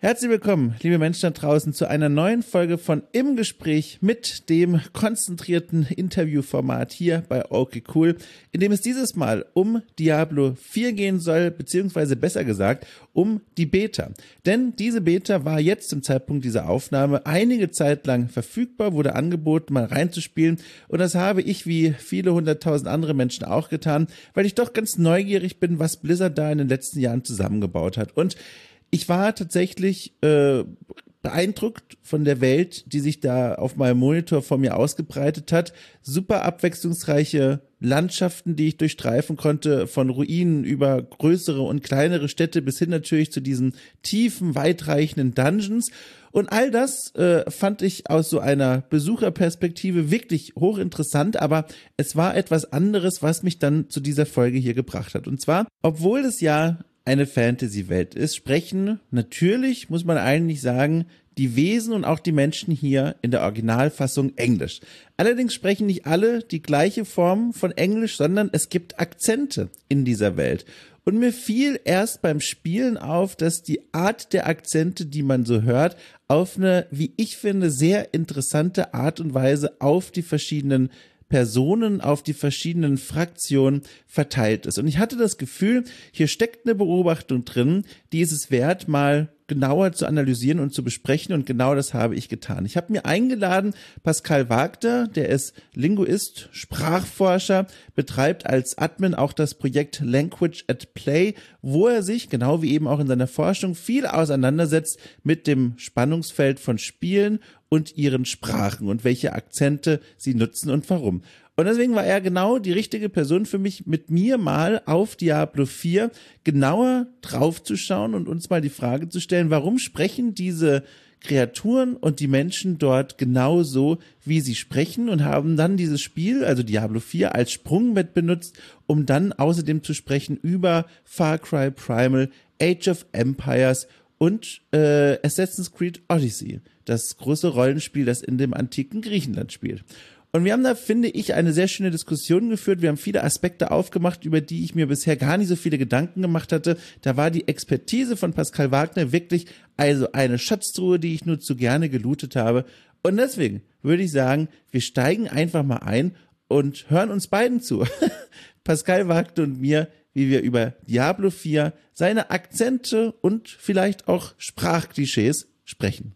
Herzlich willkommen, liebe Menschen da draußen, zu einer neuen Folge von Im Gespräch mit dem konzentrierten Interviewformat hier bei Okay Cool, in dem es dieses Mal um Diablo 4 gehen soll, beziehungsweise besser gesagt um die Beta. Denn diese Beta war jetzt zum Zeitpunkt dieser Aufnahme einige Zeit lang verfügbar, wurde angeboten, mal reinzuspielen, und das habe ich wie viele hunderttausend andere Menschen auch getan, weil ich doch ganz neugierig bin, was Blizzard da in den letzten Jahren zusammengebaut hat. Und ich war tatsächlich beeindruckt von der Welt, die sich da auf meinem Monitor vor mir ausgebreitet hat. Super abwechslungsreiche Landschaften, die ich durchstreifen konnte, von Ruinen über größere und kleinere Städte bis hin natürlich zu diesen tiefen, weitreichenden Dungeons. Und all das fand ich aus so einer Besucherperspektive wirklich hochinteressant, aber es war etwas anderes, was mich dann zu dieser Folge hier gebracht hat. Und zwar, obwohl es ja eine Fantasy-Welt ist, sprechen natürlich, muss man eigentlich sagen, die Wesen und auch die Menschen hier in der Originalfassung Englisch. Allerdings sprechen nicht alle die gleiche Form von Englisch, sondern es gibt Akzente in dieser Welt. Und mir fiel erst beim Spielen auf, dass die Art der Akzente, die man so hört, auf eine, wie ich finde, sehr interessante Art und Weise auf die verschiedenen Personen, auf die verschiedenen Fraktionen verteilt ist. Und ich hatte das Gefühl, hier steckt eine Beobachtung drin, die ist es wert, mal genauer zu analysieren und zu besprechen, und genau das habe ich getan. Ich habe mir eingeladen Pascal Wagner, der ist Linguist, Sprachforscher, betreibt als Admin auch das Projekt Language at Play, wo er sich, genau wie eben auch in seiner Forschung, viel auseinandersetzt mit dem Spannungsfeld von Spielen und ihren Sprachen und welche Akzente sie nutzen und warum. Und deswegen war er genau die richtige Person für mich, mit mir mal auf Diablo 4 genauer draufzuschauen und uns mal die Frage zu stellen, warum sprechen diese Kreaturen und die Menschen dort genau so, wie sie sprechen, und haben dann dieses Spiel, also Diablo 4, als Sprungbrett benutzt, um dann außerdem zu sprechen über Far Cry Primal, Age of Empires und Assassin's Creed Odyssey, das große Rollenspiel, das in dem antiken Griechenland spielt. Und wir haben da, finde ich, eine sehr schöne Diskussion geführt. Wir haben viele Aspekte aufgemacht, über die ich mir bisher gar nicht so viele Gedanken gemacht hatte. Da war die Expertise von Pascal Wagner wirklich also eine Schatztruhe, die ich nur zu gerne gelootet habe. Und deswegen würde ich sagen, wir steigen einfach mal ein und hören uns beiden zu. Pascal Wagner und mir, wie wir über Diablo 4, seine Akzente und vielleicht auch Sprachklischees sprechen.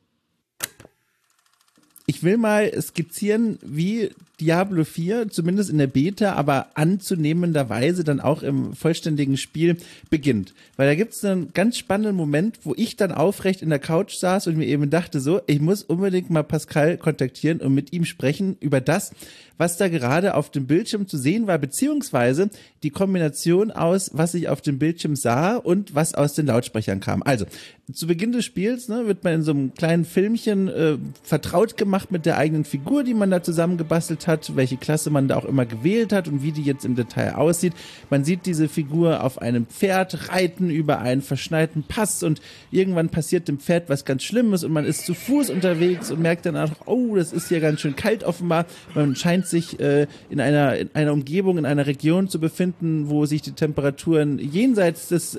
Ich will mal skizzieren, wie Diablo 4, zumindest in der Beta, aber anzunehmenderweise dann auch im vollständigen Spiel beginnt. Weil da gibt es einen ganz spannenden Moment, wo ich dann aufrecht in der Couch saß und mir eben dachte so, ich muss unbedingt mal Pascal kontaktieren und mit ihm sprechen über das, was da gerade auf dem Bildschirm zu sehen war, beziehungsweise die Kombination aus, was ich auf dem Bildschirm sah und was aus den Lautsprechern kam. Also, zu Beginn des Spiels wird man in so einem kleinen Filmchen vertraut gemacht mit der eigenen Figur, die man da zusammengebastelt hat, welche Klasse man da auch immer gewählt hat und wie die jetzt im Detail aussieht. Man sieht diese Figur auf einem Pferd reiten über einen verschneiten Pass, und irgendwann passiert dem Pferd was ganz Schlimmes und man ist zu Fuß unterwegs und merkt dann auch, oh, das ist hier ganz schön kalt offenbar. Man scheint sich in einer Umgebung, in einer Region zu befinden, wo sich die Temperaturen jenseits des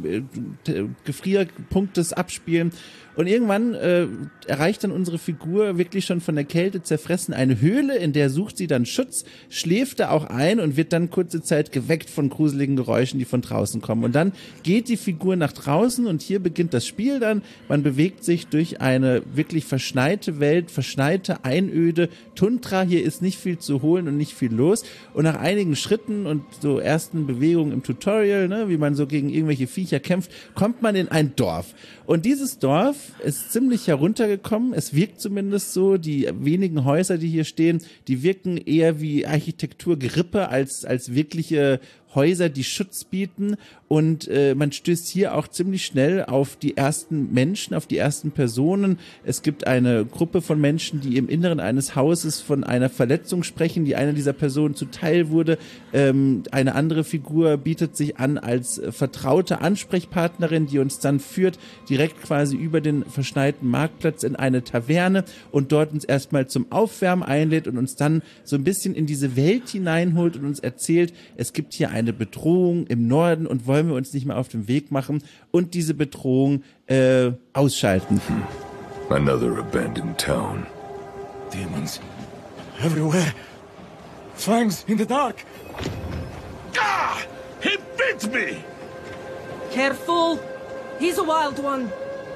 Gefrierpunktes abspielen. Und irgendwann erreicht dann unsere Figur wirklich schon von der Kälte zerfressen eine Höhle, in der sucht sie dann Schutz, schläft da auch ein und wird dann kurze Zeit geweckt von gruseligen Geräuschen, die von draußen kommen. Und dann geht die Figur nach draußen und hier beginnt das Spiel dann. Man bewegt sich durch eine wirklich verschneite Welt, verschneite Einöde, Tundra. Hier ist nicht viel zu holen und nicht viel los. Und nach einigen Schritten und so ersten Bewegungen im Tutorial, wie man so gegen irgendwelche Viecher kämpft, kommt man in ein Dorf. Und dieses Dorf ist ziemlich heruntergekommen. Es wirkt zumindest so. Die wenigen Häuser, die hier stehen, die wirken eher wie Architekturgerippe als wirkliche Häuser, die Schutz bieten, und man stößt hier auch ziemlich schnell auf die ersten Menschen, auf die ersten Personen. Es gibt eine Gruppe von Menschen, die im Inneren eines Hauses von einer Verletzung sprechen, die einer dieser Personen zuteil wurde. Eine andere Figur bietet sich an als vertraute Ansprechpartnerin, die uns dann führt, direkt quasi über den verschneiten Marktplatz in eine Taverne und dort uns erstmal zum Aufwärmen einlädt und uns dann so ein bisschen in diese Welt hineinholt und uns erzählt, es gibt hier einen eine Bedrohung im Norden und wollen wir uns nicht mehr auf den Weg machen und diese Bedrohung ausschalten. Another abandoned town. Demons everywhere. Fangs in the dark. Ah! He bit me! Careful! He's a wild one.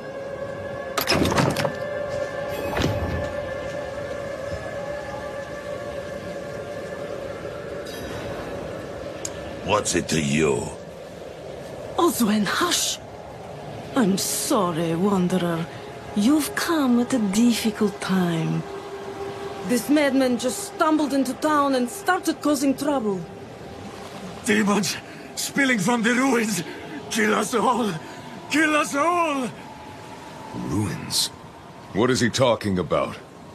What's it to you? Oswen, hush! I'm sorry, Wanderer. You've come at a difficult time. This madman just stumbled into town and started causing trouble. Demons spilling from the ruins. Kill us all! Kill us all! Ruins? What is he talking about?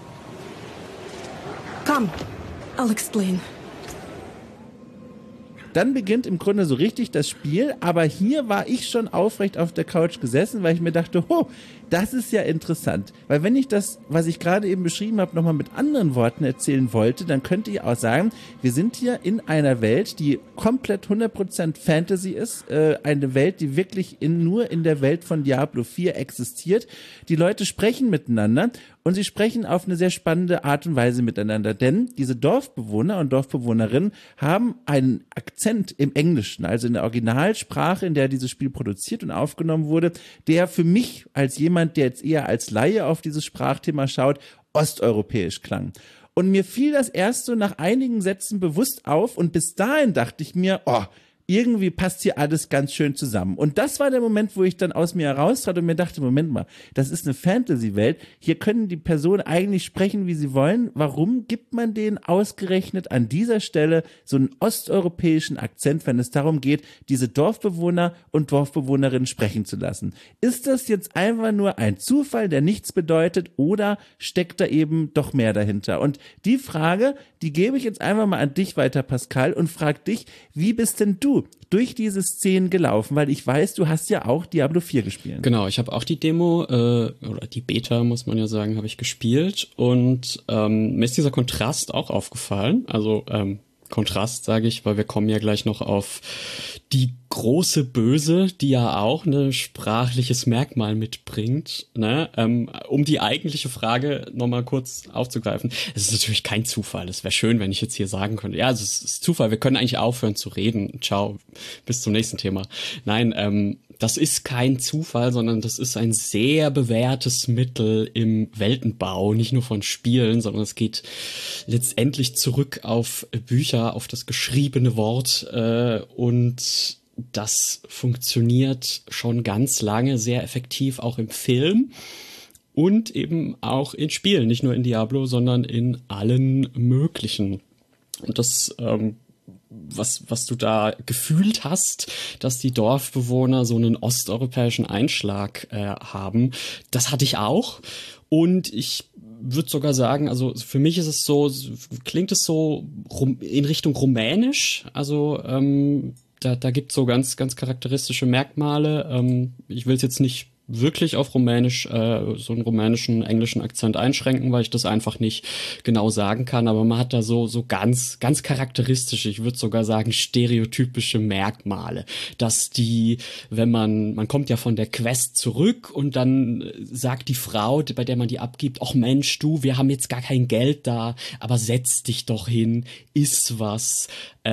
Come, I'll explain. Dann beginnt im Grunde so richtig das Spiel, aber hier war ich schon aufrecht auf der Couch gesessen, weil ich mir dachte, das ist ja interessant. Weil wenn ich das, was ich gerade eben beschrieben habe, nochmal mit anderen Worten erzählen wollte, dann könnte ich auch sagen, wir sind hier in einer Welt, die komplett 100% Fantasy ist, eine Welt, die wirklich nur in der Welt von Diablo 4 existiert. Die Leute sprechen miteinander und sie sprechen auf eine sehr spannende Art und Weise miteinander, denn diese Dorfbewohner und Dorfbewohnerinnen haben einen Akzent im Englischen, also in der Originalsprache, in der dieses Spiel produziert und aufgenommen wurde, der für mich als jemand, der jetzt eher als Laie auf dieses Sprachthema schaut, osteuropäisch klang. Und mir fiel das erst so nach einigen Sätzen bewusst auf und bis dahin dachte ich mir, irgendwie passt hier alles ganz schön zusammen. Und das war der Moment, wo ich dann aus mir heraustrat und mir dachte, Moment mal, das ist eine Fantasy-Welt. Hier können die Personen eigentlich sprechen, wie sie wollen. Warum gibt man denen ausgerechnet an dieser Stelle so einen osteuropäischen Akzent, wenn es darum geht, diese Dorfbewohner und Dorfbewohnerinnen sprechen zu lassen? Ist das jetzt einfach nur ein Zufall, der nichts bedeutet, oder steckt da eben doch mehr dahinter? Und die Frage, die gebe ich jetzt einfach mal an dich weiter, Pascal, und frag dich, wie bist denn du durch diese Szenen gelaufen? Weil ich weiß, du hast ja auch Diablo 4 gespielt. Genau, ich habe auch die Demo, oder die Beta, muss man ja sagen, habe ich gespielt. Und mir ist dieser Kontrast auch aufgefallen. Also Kontrast, sage ich, weil wir kommen ja gleich noch auf die große Böse, die ja auch ein sprachliches Merkmal mitbringt, ne? Um die eigentliche Frage nochmal kurz aufzugreifen. Es ist natürlich kein Zufall. Es wäre schön, wenn ich jetzt hier sagen könnte, ja, es ist Zufall, wir können eigentlich aufhören zu reden. Ciao, bis zum nächsten Thema. Nein, das ist kein Zufall, sondern das ist ein sehr bewährtes Mittel im Weltenbau, nicht nur von Spielen, sondern es geht letztendlich zurück auf Bücher, auf das geschriebene Wort, und das funktioniert schon ganz lange sehr effektiv auch im Film und eben auch in Spielen, nicht nur in Diablo, sondern in allen möglichen. Und das was du da gefühlt hast, dass die Dorfbewohner so einen osteuropäischen Einschlag haben, das hatte ich auch. Und ich würde sogar sagen, also für mich ist es so, klingt es so in Richtung Rumänisch, also da gibt es so ganz, ganz charakteristische Merkmale. Ich will es jetzt nicht wirklich auf Rumänisch, so einen rumänischen, englischen Akzent einschränken, weil ich das einfach nicht genau sagen kann, aber man hat da so ganz, ganz charakteristische, ich würde sogar sagen stereotypische Merkmale, dass die, wenn man kommt ja von der Quest zurück und dann sagt die Frau, bei der man die abgibt, ach Mensch, du, wir haben jetzt gar kein Geld da, aber setz dich doch hin, iss was,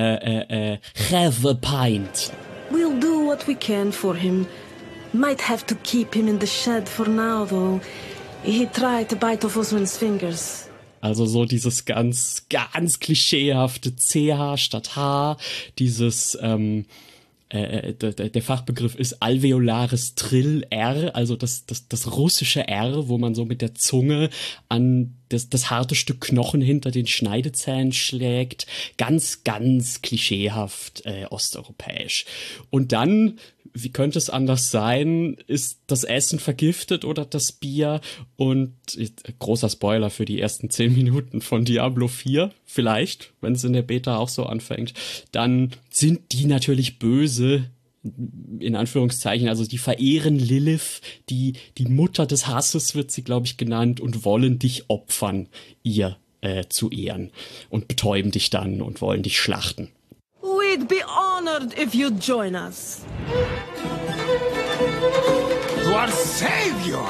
have a pint. We'll do what we can for him. Might have to keep him in the shed for now, though. He tried to bite off Oswin's fingers. Also so dieses ganz, ganz klischeehafte CH statt H, dieses, der Fachbegriff ist alveolares Trill-R, also das russische R, wo man so mit der Zunge an das harte Stück Knochen hinter den Schneidezähnen schlägt. Ganz, ganz klischeehaft osteuropäisch. Und dann, wie könnte es anders sein, ist das Essen vergiftet oder das Bier, und großer Spoiler für die ersten 10 Minuten von Diablo 4, vielleicht, wenn es in der Beta auch so anfängt, dann sind die natürlich böse, in Anführungszeichen, also die verehren Lilith, die Mutter des Hasses wird sie, glaube ich, genannt, und wollen dich opfern, ihr zu ehren, und betäuben dich dann und wollen dich schlachten. We We'd be honored if you'd join us. Our savior!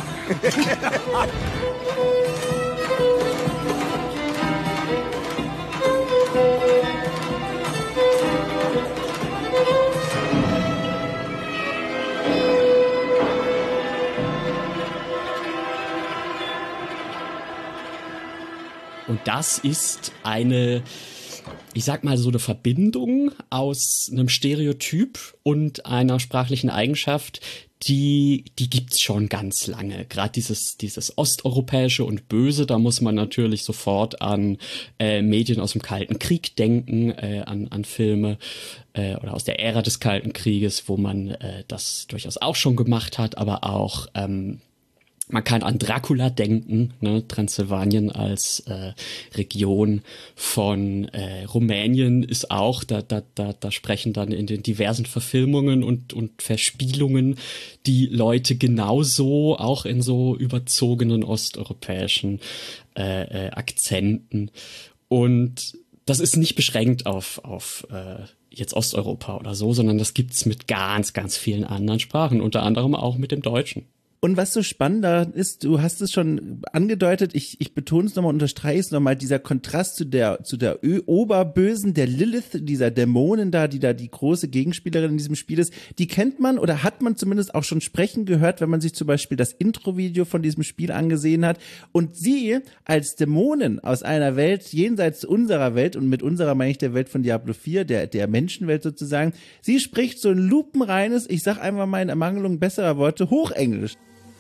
Und das ist eine, ich sag mal so eine Verbindung aus einem Stereotyp und einer sprachlichen Eigenschaft, die gibt's schon ganz lange. Gerade dieses osteuropäische und Böse, da muss man natürlich sofort an Medien aus dem Kalten Krieg denken, an Filme oder aus der Ära des Kalten Krieges, wo man das durchaus auch schon gemacht hat, aber auch man kann an Dracula denken, ne? Transsilvanien als Region von Rumänien ist auch, da sprechen dann in den diversen Verfilmungen und Verspielungen die Leute genauso, auch in so überzogenen osteuropäischen Akzenten. Und das ist nicht beschränkt auf jetzt Osteuropa oder so, sondern das gibt's mit ganz, ganz vielen anderen Sprachen, unter anderem auch mit dem Deutschen. Und was so spannend da ist, du hast es schon angedeutet, ich betone es nochmal, unterstreiche es nochmal, dieser Kontrast zu der Oberbösen, der Lilith, dieser Dämonin da, die große Gegenspielerin in diesem Spiel ist, die kennt man oder hat man zumindest auch schon sprechen gehört, wenn man sich zum Beispiel das Intro-Video von diesem Spiel angesehen hat. Und sie als Dämonin aus einer Welt jenseits unserer Welt, und mit unserer meine ich der Welt von Diablo 4, der Menschenwelt sozusagen, sie spricht so ein lupenreines, ich sag einfach mal in Ermangelung besserer Worte, Hochenglisch.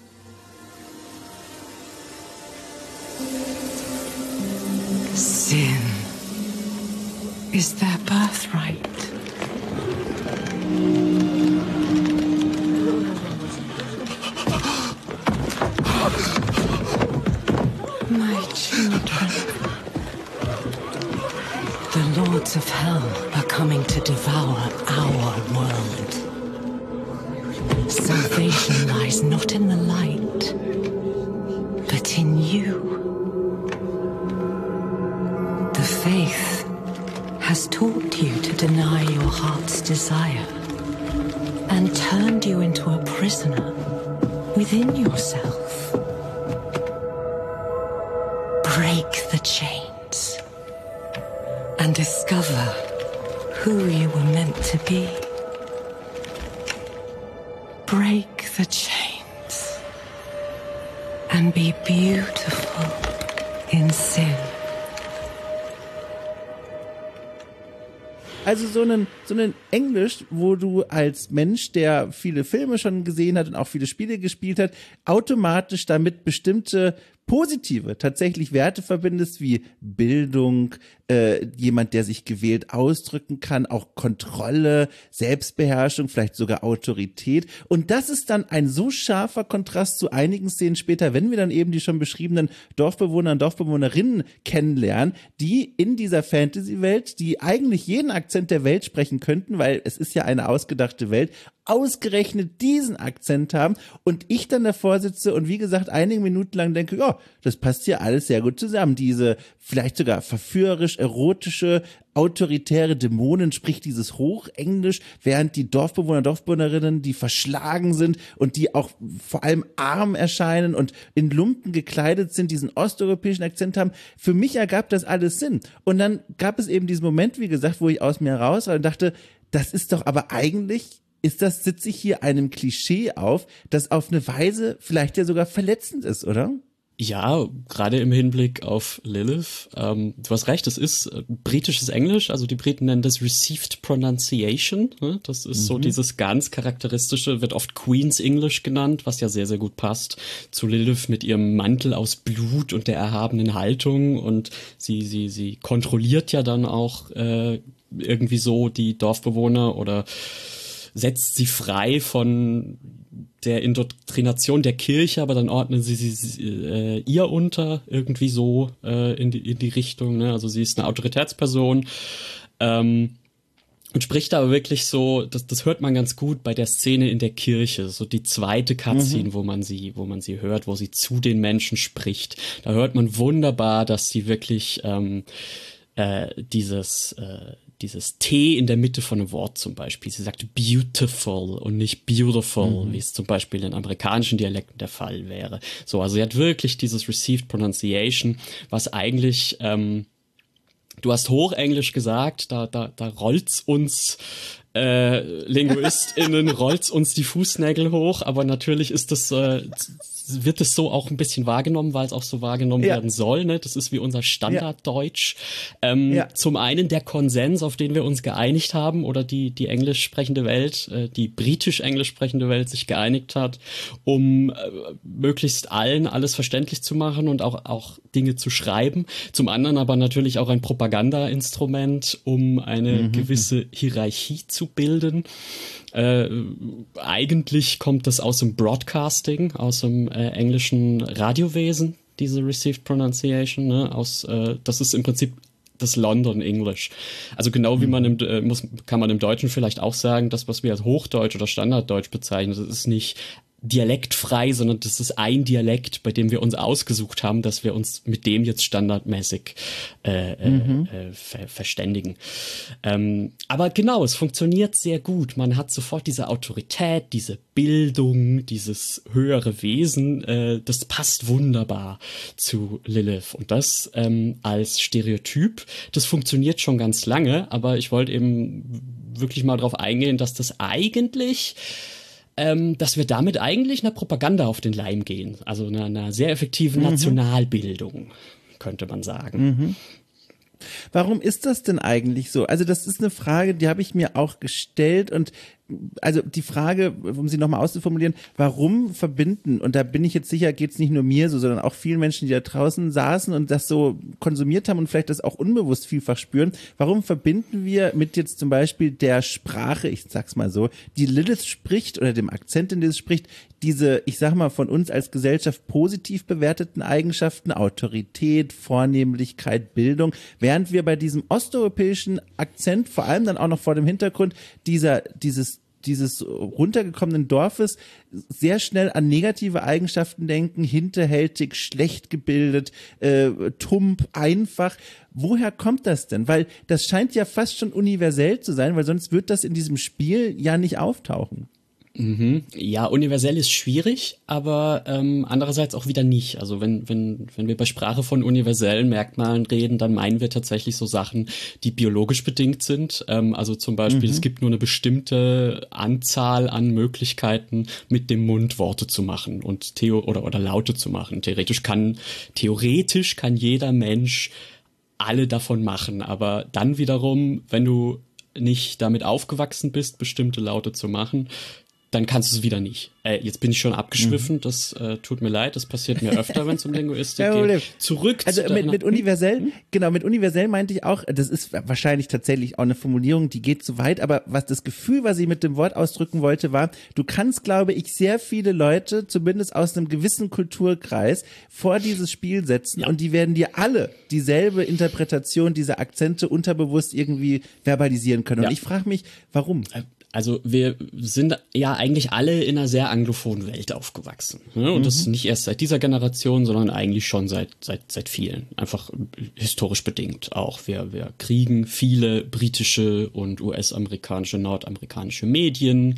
Sin is their birthright. My children. The lords of hell are coming to devour our world. Salvation lies not in the light, but in you. The faith has taught you to deny your heart's desire and turned you into a prisoner within yourself. Break the chains and discover who you were meant to be. Break the chains and be beautiful in sin. Also so einen Englisch, wo du als Mensch, der viele Filme schon gesehen hat und auch viele Spiele gespielt hat, automatisch damit bestimmte positive, tatsächlich Werte verbindest, wie Bildung, jemand, der sich gewählt ausdrücken kann, auch Kontrolle, Selbstbeherrschung, vielleicht sogar Autorität. Und das ist dann ein so scharfer Kontrast zu einigen Szenen später, wenn wir dann eben die schon beschriebenen Dorfbewohner und Dorfbewohnerinnen kennenlernen, die in dieser Fantasy-Welt, die eigentlich jeden Akzent der Welt sprechen könnten, weil es ist ja eine ausgedachte Welt, ausgerechnet diesen Akzent haben und ich dann davor sitze und wie gesagt einige Minuten lang denke, ja, das passt hier alles sehr gut zusammen. Diese vielleicht sogar verführerisch, erotische, autoritäre Dämonen spricht dieses Hochenglisch, während die Dorfbewohner, Dorfbewohnerinnen, die verschlagen sind und die auch vor allem arm erscheinen und in Lumpen gekleidet sind, diesen osteuropäischen Akzent haben. Für mich ergab das alles Sinn. Und dann gab es eben diesen Moment, wie gesagt, wo ich aus mir raus war und dachte, das ist doch aber eigentlich sitze ich hier einem Klischee auf, das auf eine Weise vielleicht ja sogar verletzend ist, oder? Ja, gerade im Hinblick auf Lilith. Du hast recht, es ist britisches Englisch, also die Briten nennen das Received Pronunciation. Ne? Das ist so dieses ganz charakteristische, wird oft Queen's English genannt, was ja sehr, sehr gut passt zu Lilith mit ihrem Mantel aus Blut und der erhabenen Haltung. Und sie kontrolliert ja dann auch irgendwie so die Dorfbewohner oder setzt sie frei von der Indoktrination der Kirche, aber dann ordnen sie ihr unter, irgendwie so in die Richtung. Ne? Also sie ist eine Autoritätsperson und spricht aber wirklich so, das hört man ganz gut bei der Szene in der Kirche, so die zweite Cutscene, wo man sie hört, wo sie zu den Menschen spricht. dieses T in der Mitte von einem Wort zum Beispiel. Sie sagt beautiful und nicht beautiful, wie es zum Beispiel in amerikanischen Dialekten der Fall wäre. So, also sie hat wirklich dieses Received Pronunciation, was eigentlich, du hast Hochenglisch gesagt, da rollt's uns LinguistInnen rollt's uns die Fußnägel hoch, aber natürlich ist das, wird es so auch ein bisschen wahrgenommen, weil es auch so wahrgenommen werden soll, ne? Das ist wie unser Standarddeutsch. Zum einen der Konsens, auf den wir uns geeinigt haben, oder die englisch sprechende Welt, die britisch-englisch sprechende Welt sich geeinigt hat, um möglichst allen alles verständlich zu machen und auch Dinge zu schreiben. Zum anderen aber natürlich auch ein Propagandainstrument, um eine gewisse Hierarchie zu bilden. Eigentlich kommt das aus dem Broadcasting, aus dem englischen Radiowesen, diese Received Pronunciation, ne? Das ist im Prinzip das London English. Also genau wie man kann man im Deutschen vielleicht auch sagen, das, was wir als Hochdeutsch oder Standarddeutsch bezeichnen, das ist nicht dialektfrei, sondern das ist ein Dialekt, bei dem wir uns ausgesucht haben, dass wir uns mit dem jetzt standardmäßig verständigen. Aber genau, es funktioniert sehr gut. Man hat sofort diese Autorität, diese Bildung, dieses höhere Wesen. Das passt wunderbar zu Lilith. Und das als Stereotyp, das funktioniert schon ganz lange, aber ich wollte eben wirklich mal drauf eingehen, dass das eigentlich dass wir damit eigentlich einer Propaganda auf den Leim gehen. Also einer sehr effektiven Nationalbildung, könnte man sagen. Warum ist das denn eigentlich so? Also das ist eine Frage, die habe ich mir auch gestellt, und also die Frage, um sie nochmal auszuformulieren, warum verbinden, und da bin ich jetzt sicher, geht es nicht nur mir so, sondern auch vielen Menschen, die da draußen saßen und das so konsumiert haben und vielleicht das auch unbewusst vielfach spüren, warum verbinden wir mit jetzt zum Beispiel der Sprache, ich sag's mal so, die Lilith spricht, oder dem Akzent, in dem sie spricht, diese, ich sag mal, von uns als Gesellschaft positiv bewerteten Eigenschaften, Autorität, Vornehmlichkeit, Bildung, während wir bei diesem osteuropäischen Akzent, vor allem dann auch noch vor dem Hintergrund dieses runtergekommenen Dorfes, sehr schnell an negative Eigenschaften denken, hinterhältig, schlecht gebildet, tump, einfach. Woher kommt das denn? Weil das scheint ja fast schon universell zu sein, weil sonst wird das in diesem Spiel ja nicht auftauchen. Ja, universell ist schwierig, aber andererseits auch wieder nicht. Also wenn wir bei Sprache von universellen Merkmalen reden, dann meinen wir tatsächlich so Sachen, die biologisch bedingt sind. Also zum Beispiel, es gibt nur eine bestimmte Anzahl an Möglichkeiten, mit dem Mund Worte zu machen und oder Laute zu machen. Theoretisch kann jeder Mensch alle davon machen, aber dann wiederum, wenn du nicht damit aufgewachsen bist, bestimmte Laute zu machen, dann kannst du es wieder nicht. Jetzt bin ich schon abgeschwiffen, das tut mir leid, das passiert mir öfter, wenn es um Linguistik geht. Zurück also zu mit universell, genau, mit universell meinte ich auch, das ist wahrscheinlich tatsächlich auch eine Formulierung, die geht zu weit, aber das Gefühl, was ich mit dem Wort ausdrücken wollte, war, du kannst, glaube ich, sehr viele Leute, zumindest aus einem gewissen Kulturkreis, vor dieses Spiel setzen, und die werden dir alle dieselbe Interpretation dieser Akzente unterbewusst irgendwie verbalisieren können. Und ich frage mich, warum? Also wir sind ja eigentlich alle in einer sehr anglophonen Welt aufgewachsen. Ne? Und das nicht erst seit dieser Generation, sondern eigentlich schon seit vielen. Einfach historisch bedingt auch. Wir kriegen viele britische und US-amerikanische, nordamerikanische Medien.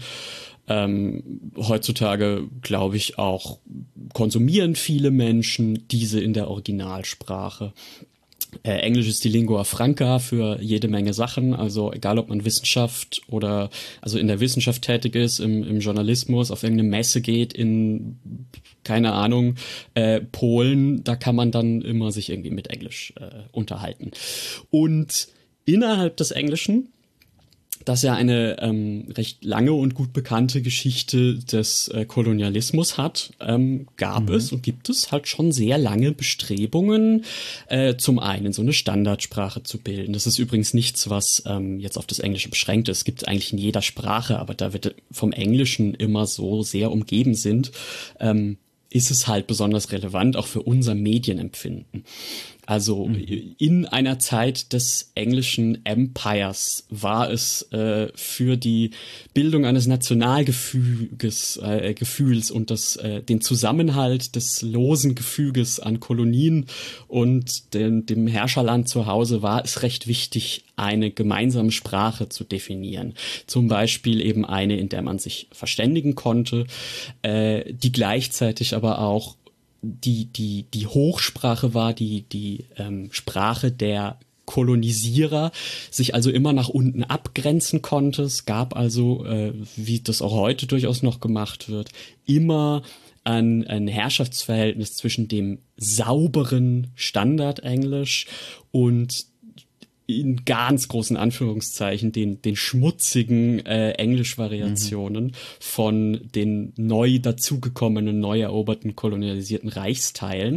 Heutzutage, glaube ich, auch konsumieren viele Menschen diese in der Originalsprache. Englisch ist die Lingua Franca für jede Menge Sachen, also egal ob man Wissenschaft oder also in der Wissenschaft tätig ist, im Journalismus, auf irgendeine Messe geht, in, keine Ahnung, Polen, da kann man dann immer sich irgendwie mit Englisch unterhalten. Und innerhalb des Englischen, das ja eine recht lange und gut bekannte Geschichte des Kolonialismus hat, gab es und gibt es halt schon sehr lange Bestrebungen, zum einen so eine Standardsprache zu bilden. Das ist übrigens nichts, was jetzt auf das Englische beschränkt ist. Es gibt es eigentlich in jeder Sprache, aber da wir vom Englischen immer so sehr umgeben sind, ist es halt besonders relevant, auch für unser Medienempfinden. Also in einer Zeit des englischen Empires war es für die Bildung eines Nationalgefüges, Gefühls und den Zusammenhalt des losen Gefüges an Kolonien und dem Herrscherland zu Hause war es recht wichtig, eine gemeinsame Sprache zu definieren. Zum Beispiel eben eine, in der man sich verständigen konnte, die gleichzeitig aber auch die Hochsprache war, die Sprache der Kolonisierer, sich also immer nach unten abgrenzen konnte. Es gab also, wie das auch heute durchaus noch gemacht wird, immer ein Herrschaftsverhältnis zwischen dem sauberen Standardenglisch und in ganz großen Anführungszeichen den schmutzigen Englischvariationen von den neu dazugekommenen, neu eroberten, kolonialisierten Reichsteilen.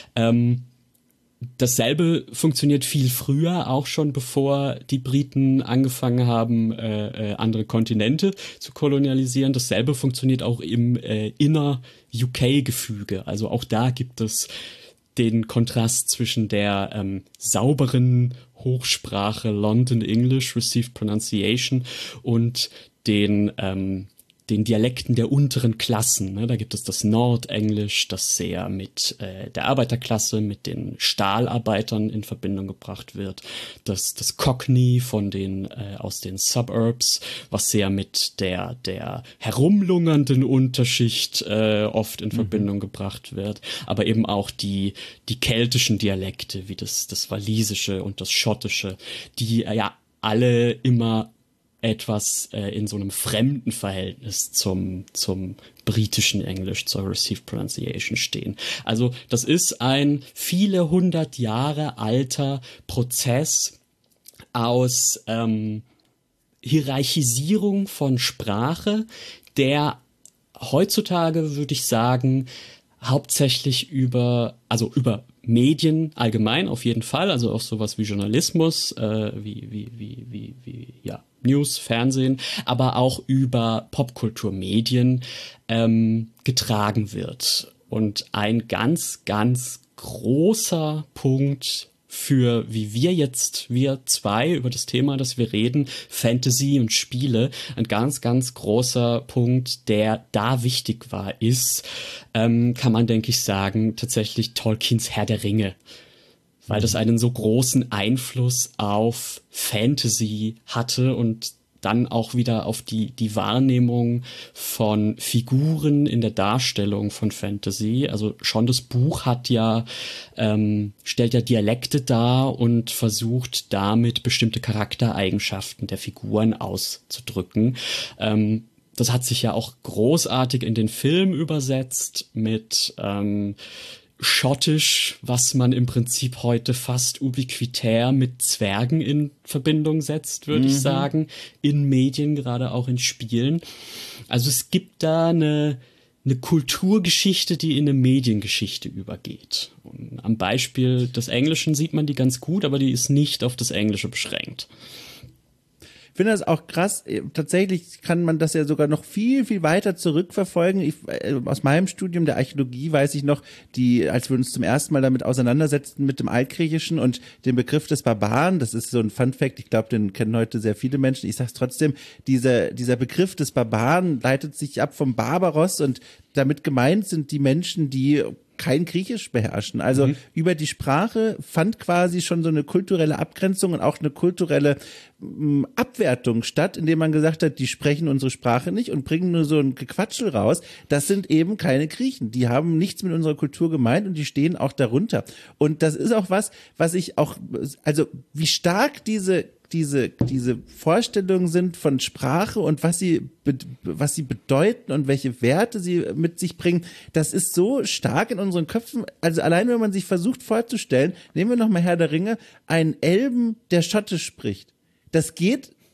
Dasselbe funktioniert viel früher, auch schon bevor die Briten angefangen haben, andere Kontinente zu kolonialisieren. Dasselbe funktioniert auch im Inner-UK-Gefüge. Also auch da gibt es den Kontrast zwischen der sauberen Hochsprache London English, Received Pronunciation und den Dialekten der unteren Klassen. Ne? Da gibt es das Nordenglisch, das sehr mit der Arbeiterklasse, mit den Stahlarbeitern in Verbindung gebracht wird. Das Cockney aus den Suburbs, was sehr mit der herumlungernden Unterschicht oft in Verbindung gebracht wird. Aber eben auch die keltischen Dialekte, wie das Walisische und das Schottische, die ja alle immer etwas in so einem fremden Verhältnis zum britischen Englisch, zur Received Pronunciation stehen. Also das ist ein viele hundert Jahre alter Prozess aus Hierarchisierung von Sprache, der heutzutage, würde ich sagen, hauptsächlich über Medien allgemein auf jeden Fall, also auch sowas wie Journalismus, wie News, Fernsehen, aber auch über Popkulturmedien getragen wird. Und ein ganz, ganz großer Punkt für, wie wir zwei über das Thema, das wir reden, Fantasy und Spiele, ein ganz, ganz großer Punkt, der da wichtig war, ist, kann man, denke ich, sagen, tatsächlich Tolkiens Herr der Ringe. Weil das einen so großen Einfluss auf Fantasy hatte und dann auch wieder auf die Wahrnehmung von Figuren in der Darstellung von Fantasy. Also schon das Buch stellt ja Dialekte dar und versucht damit bestimmte Charaktereigenschaften der Figuren auszudrücken. Das hat sich ja auch großartig in den Film übersetzt mit Schottisch, was man im Prinzip heute fast ubiquitär mit Zwergen in Verbindung setzt, würde ich sagen, in Medien, gerade auch in Spielen. Also es gibt da eine Kulturgeschichte, die in eine Mediengeschichte übergeht. Und am Beispiel des Englischen sieht man die ganz gut, aber die ist nicht auf das Englische beschränkt. Ich finde das auch krass. Tatsächlich kann man das ja sogar noch viel, viel weiter zurückverfolgen. Aus meinem Studium der Archäologie weiß ich noch, als wir uns zum ersten Mal damit auseinandersetzten mit dem Altgriechischen und dem Begriff des Barbaren, das ist so ein Fun-Fact, ich glaube, den kennen heute sehr viele Menschen. Ich sage es trotzdem, dieser Begriff des Barbaren leitet sich ab vom Barbaros und damit gemeint sind die Menschen, die kein Griechisch beherrschen. Also über die Sprache fand quasi schon so eine kulturelle Abgrenzung und auch eine kulturelle Abwertung statt, indem man gesagt hat, die sprechen unsere Sprache nicht und bringen nur so ein Gequatschel raus. Das sind eben keine Griechen. Die haben nichts mit unserer Kultur gemeint und die stehen auch darunter. Und das ist auch was ich auch, also wie stark diese Vorstellungen sind von Sprache und was sie bedeuten und welche Werte sie mit sich bringen, das ist so stark in unseren Köpfen. Also allein wenn man sich versucht vorzustellen, nehmen wir nochmal Herr der Ringe, einen Elben, der Schottisch spricht. Das geht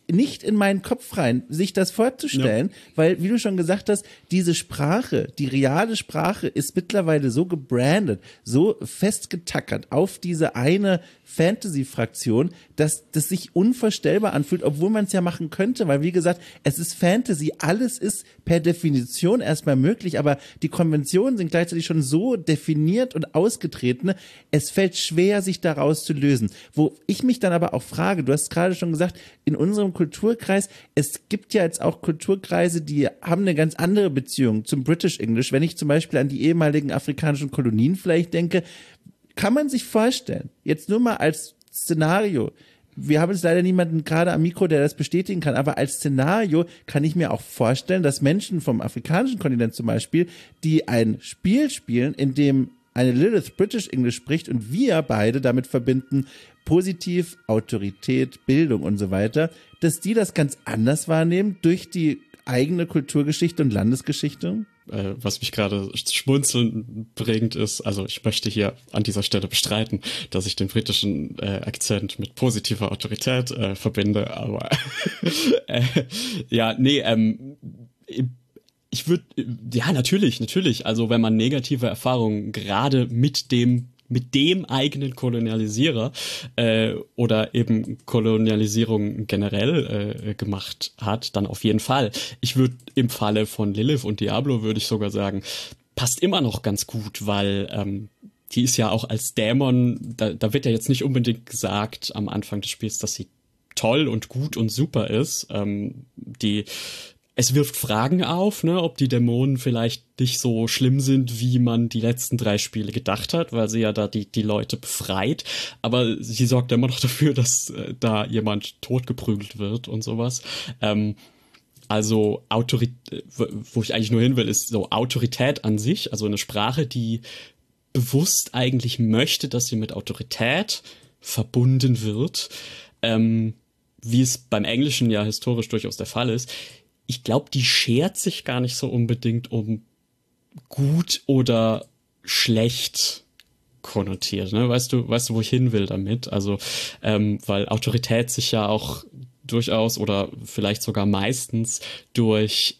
nicht in meinen Kopf rein, sich das vorzustellen, weil, wie du schon gesagt hast, diese Sprache, die reale Sprache ist mittlerweile so gebrandet, so festgetackert auf diese eine Fantasy-Fraktion, dass das sich unvorstellbar anfühlt, obwohl man es ja machen könnte, weil wie gesagt, es ist Fantasy, alles ist per Definition erstmal möglich, aber die Konventionen sind gleichzeitig schon so definiert und ausgetreten, es fällt schwer, sich daraus zu lösen. Wo ich mich dann aber auch frage, du hast gerade schon gesagt, in unserem Kulturkreis, es gibt ja jetzt auch Kulturkreise, die haben eine ganz andere Beziehung zum British English. Wenn ich zum Beispiel an die ehemaligen afrikanischen Kolonien vielleicht denke, kann man sich vorstellen, jetzt nur mal als Szenario, wir haben jetzt leider niemanden gerade am Mikro, der das bestätigen kann, aber als Szenario kann ich mir auch vorstellen, dass Menschen vom afrikanischen Kontinent zum Beispiel, die ein Spiel spielen, in dem eine Lilith British English spricht und wir beide damit verbinden, positiv, Autorität, Bildung und so weiter, dass die das ganz anders wahrnehmen durch die eigene Kulturgeschichte und Landesgeschichte? Was mich gerade schmunzeln bringt, ist, also ich möchte hier an dieser Stelle bestreiten, dass ich den britischen Akzent mit positiver Autorität verbinde, aber ich würde, ja, natürlich, also wenn man negative Erfahrungen gerade mit dem eigenen Kolonialisierer oder eben Kolonialisierung generell gemacht hat, dann auf jeden Fall. Ich würde im Falle von Lilith und Diablo würde ich sogar sagen, passt immer noch ganz gut, weil die ist ja auch als Dämon, da wird ja jetzt nicht unbedingt gesagt am Anfang des Spiels, dass sie toll und gut und super ist. Es wirft Fragen auf, ne, ob die Dämonen vielleicht nicht so schlimm sind, wie man die letzten 3 Spiele gedacht hat, weil sie ja da die Leute befreit. Aber sie sorgt immer noch dafür, dass da jemand totgeprügelt wird und sowas. Also wo ich eigentlich nur hin will, ist so Autorität an sich, also eine Sprache, die bewusst eigentlich möchte, dass sie mit Autorität verbunden wird, wie es beim Englischen ja historisch durchaus der Fall ist. Ich glaube, die schert sich gar nicht so unbedingt um gut oder schlecht konnotiert, ne? Weißt du, wo ich hin will damit? Also, weil Autorität sich ja auch durchaus oder vielleicht sogar meistens durch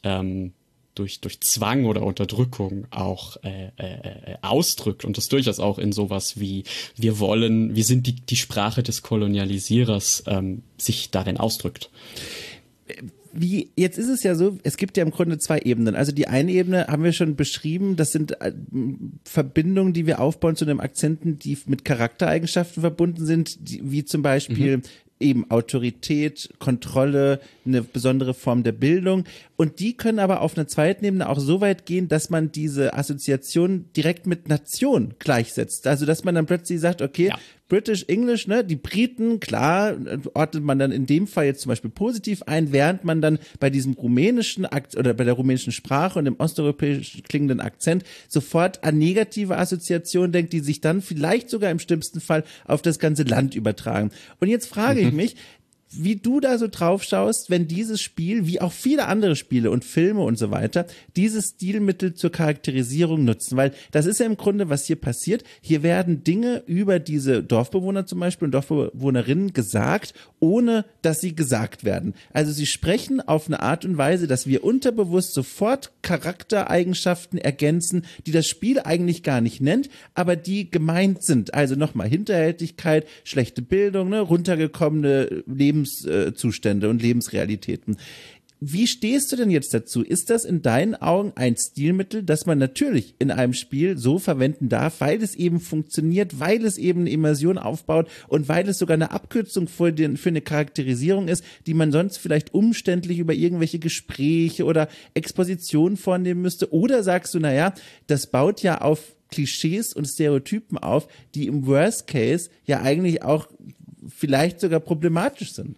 Zwang oder Unterdrückung auch ausdrückt und das durchaus auch in sowas wie wir sind die Sprache des Kolonialisierers sich darin ausdrückt. Jetzt ist es ja so, es gibt ja im Grunde 2 Ebenen. Also die eine Ebene haben wir schon beschrieben, das sind Verbindungen, die wir aufbauen zu einem Akzenten, die mit Charaktereigenschaften verbunden sind, wie zum Beispiel eben Autorität, Kontrolle, eine besondere Form der Bildung. Und die können aber auf einer zweiten Ebene auch so weit gehen, dass man diese Assoziation direkt mit Nation gleichsetzt. Also dass man dann plötzlich sagt, okay, ja, British English, ne, die Briten, klar, ordnet man dann in dem Fall jetzt zum Beispiel positiv ein, während man dann bei diesem rumänischen oder bei der rumänischen Sprache und dem osteuropäisch klingenden Akzent sofort an negative Assoziationen denkt, die sich dann vielleicht sogar im schlimmsten Fall auf das ganze Land übertragen. Und jetzt frage ich mich, wie du da so drauf schaust, wenn dieses Spiel, wie auch viele andere Spiele und Filme und so weiter, dieses Stilmittel zur Charakterisierung nutzen, weil das ist ja im Grunde, was hier passiert. Hier werden Dinge über diese Dorfbewohner zum Beispiel und Dorfbewohnerinnen gesagt, ohne dass sie gesagt werden. Also sie sprechen auf eine Art und Weise, dass wir unterbewusst sofort Charaktereigenschaften ergänzen, die das Spiel eigentlich gar nicht nennt, aber die gemeint sind. Also nochmal Hinterhältigkeit, schlechte Bildung, ne, runtergekommene Lebenszustände und Lebensrealitäten. Wie stehst du denn jetzt dazu? Ist das in deinen Augen ein Stilmittel, das man natürlich in einem Spiel so verwenden darf, weil es eben funktioniert, weil es eben eine Immersion aufbaut und weil es sogar eine Abkürzung für eine Charakterisierung ist, die man sonst vielleicht umständlich über irgendwelche Gespräche oder Expositionen vornehmen müsste? Oder sagst du, naja, das baut ja auf Klischees und Stereotypen auf, die im Worst Case ja eigentlich auch vielleicht sogar problematisch sind?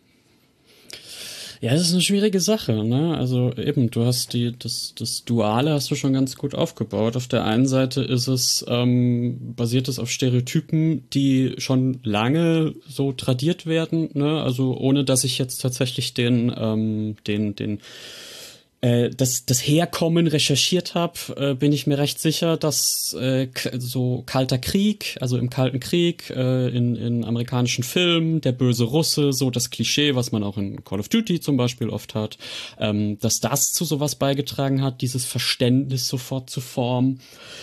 Ja, das ist eine schwierige Sache, ne? Also eben, du hast das Duale hast du schon ganz gut aufgebaut. Auf der einen Seite ist es, basiert es auf Stereotypen, die schon lange so tradiert werden, ne? Also ohne, dass ich jetzt tatsächlich den das Herkommen recherchiert habe, bin ich mir recht sicher, dass so Kalter Krieg, also im Kalten Krieg, in amerikanischen Filmen, der böse Russe, so das Klischee, was man auch in Call of Duty zum Beispiel oft hat, dass das zu sowas beigetragen hat, dieses Verständnis sofort zu formen.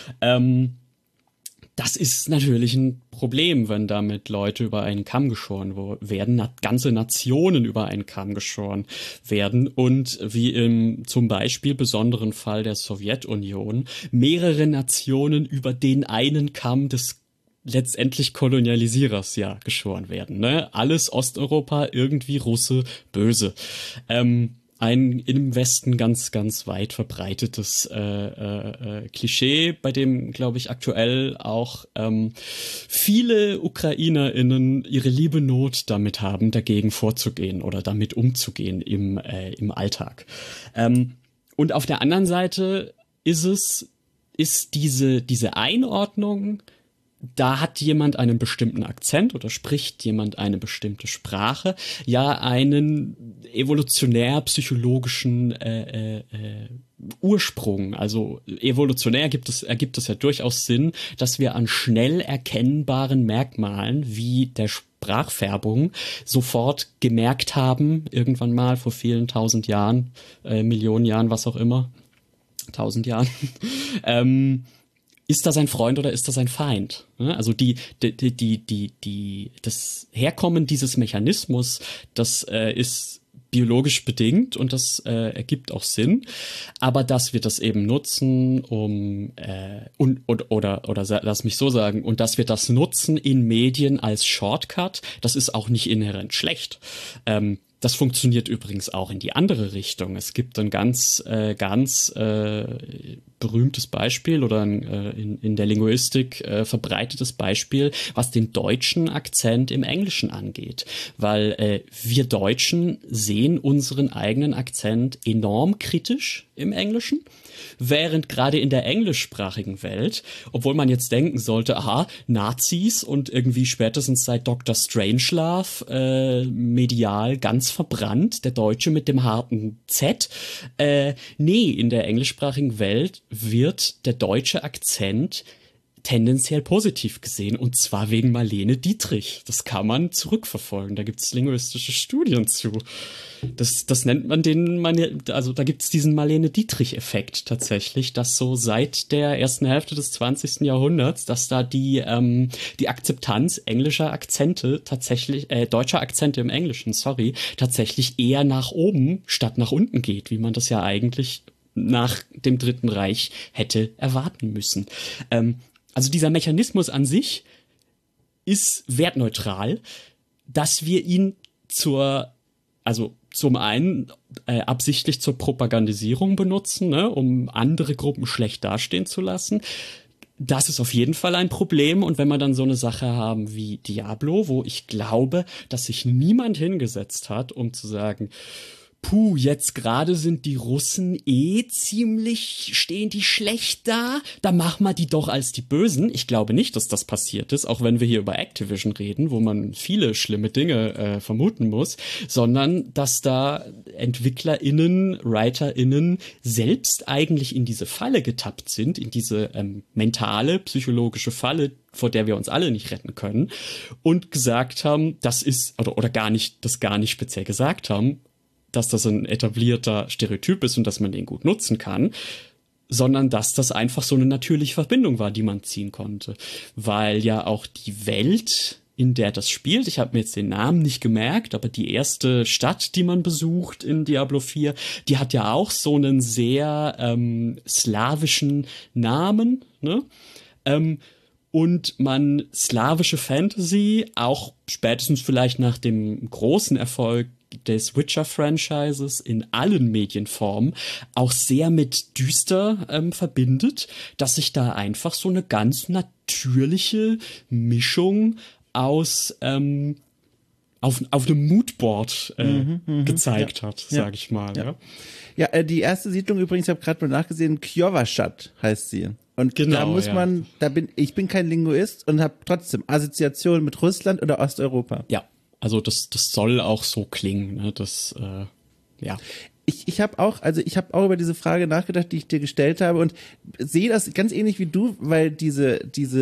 Das ist natürlich ein Problem, wenn damit Leute über einen Kamm geschoren werden, ganze Nationen über einen Kamm geschoren werden und wie im zum Beispiel besonderen Fall der Sowjetunion mehrere Nationen über den einen Kamm des letztendlich Kolonialisierers ja geschoren werden. Ne? Alles Osteuropa, irgendwie Russe, böse. Ein im Westen ganz, ganz weit verbreitetes Klischee, bei dem, glaube ich, aktuell auch viele UkrainerInnen ihre liebe Not damit haben, dagegen vorzugehen oder damit umzugehen im Alltag. Und auf der anderen Seite ist diese Einordnung, da hat jemand einen bestimmten Akzent oder spricht jemand eine bestimmte Sprache, ja einen evolutionär-psychologischen Ursprung. Also evolutionär ergibt es ja durchaus Sinn, dass wir an schnell erkennbaren Merkmalen wie der Sprachfärbung sofort gemerkt haben, irgendwann mal vor vielen tausend Jahren, Millionen Jahren, was auch immer, 1000 Jahren, ist das ein Freund oder ist das ein Feind? Also das Herkommen dieses Mechanismus, das ist biologisch bedingt und das ergibt auch Sinn. Aber dass wir das eben nutzen, oder lass mich so sagen, und dass wir das nutzen in Medien als Shortcut, das ist auch nicht inhärent schlecht. Das funktioniert übrigens auch in die andere Richtung. Es gibt ein ganz berühmtes Beispiel oder in der Linguistik verbreitetes Beispiel, was den deutschen Akzent im Englischen angeht. Weil wir Deutschen sehen unseren eigenen Akzent enorm kritisch im Englischen, während gerade in der englischsprachigen Welt, obwohl man jetzt denken sollte, aha, Nazis und irgendwie spätestens seit Dr. Strangelove medial ganz verbrannt, der Deutsche mit dem harten Z. Nee, in der englischsprachigen Welt wird der deutsche Akzent tendenziell positiv gesehen, und zwar wegen Marlene Dietrich. Das kann man zurückverfolgen, da gibt es linguistische Studien zu. Das nennt man da gibt es diesen Marlene-Dietrich-Effekt tatsächlich, dass so seit der ersten Hälfte des 20. Jahrhunderts, dass da die Akzeptanz englischer Akzente tatsächlich, deutscher Akzente im Englischen, tatsächlich eher nach oben statt nach unten geht, wie man das ja eigentlich nach dem Dritten Reich hätte erwarten müssen. Also dieser Mechanismus an sich ist wertneutral, dass wir ihn zum einen absichtlich zur Propagandisierung benutzen, ne, um andere Gruppen schlecht dastehen zu lassen. Das ist auf jeden Fall ein Problem. Und wenn wir dann so eine Sache haben wie Diablo, wo ich glaube, dass sich niemand hingesetzt hat, um zu sagen, jetzt gerade sind die Russen stehen die schlecht da machen wir die doch als die Bösen. Ich glaube nicht, dass das passiert ist, auch wenn wir hier über Activision reden, wo man viele schlimme Dinge vermuten muss, sondern dass da EntwicklerInnen, WriterInnen selbst eigentlich in diese Falle getappt sind, in diese mentale, psychologische Falle, vor der wir uns alle nicht retten können, und gesagt haben, das ist, oder gar nicht speziell gesagt haben, dass das ein etablierter Stereotyp ist und dass man den gut nutzen kann, sondern dass das einfach so eine natürliche Verbindung war, die man ziehen konnte. Weil ja auch die Welt, in der das spielt, ich habe mir jetzt den Namen nicht gemerkt, aber die erste Stadt, die man besucht in Diablo 4, die hat ja auch so einen sehr slawischen Namen, ne? Und man slawische Fantasy, auch spätestens vielleicht nach dem großen Erfolg des Witcher-Franchises in allen Medienformen auch sehr mit düster verbindet, dass sich da einfach so eine ganz natürliche Mischung aus auf einem Moodboard gezeigt hat, sage ich mal. Ja. Ja, die erste Siedlung übrigens, ich habe gerade mal nachgesehen, Kjovashat heißt sie. Und genau, da muss man, ich bin kein Linguist und habe trotzdem Assoziationen mit Russland oder Osteuropa. Ja. Also das soll auch so klingen, ne? Das, ja. ich habe auch über diese Frage nachgedacht, die ich dir gestellt habe und sehe das ganz ähnlich wie du, weil diese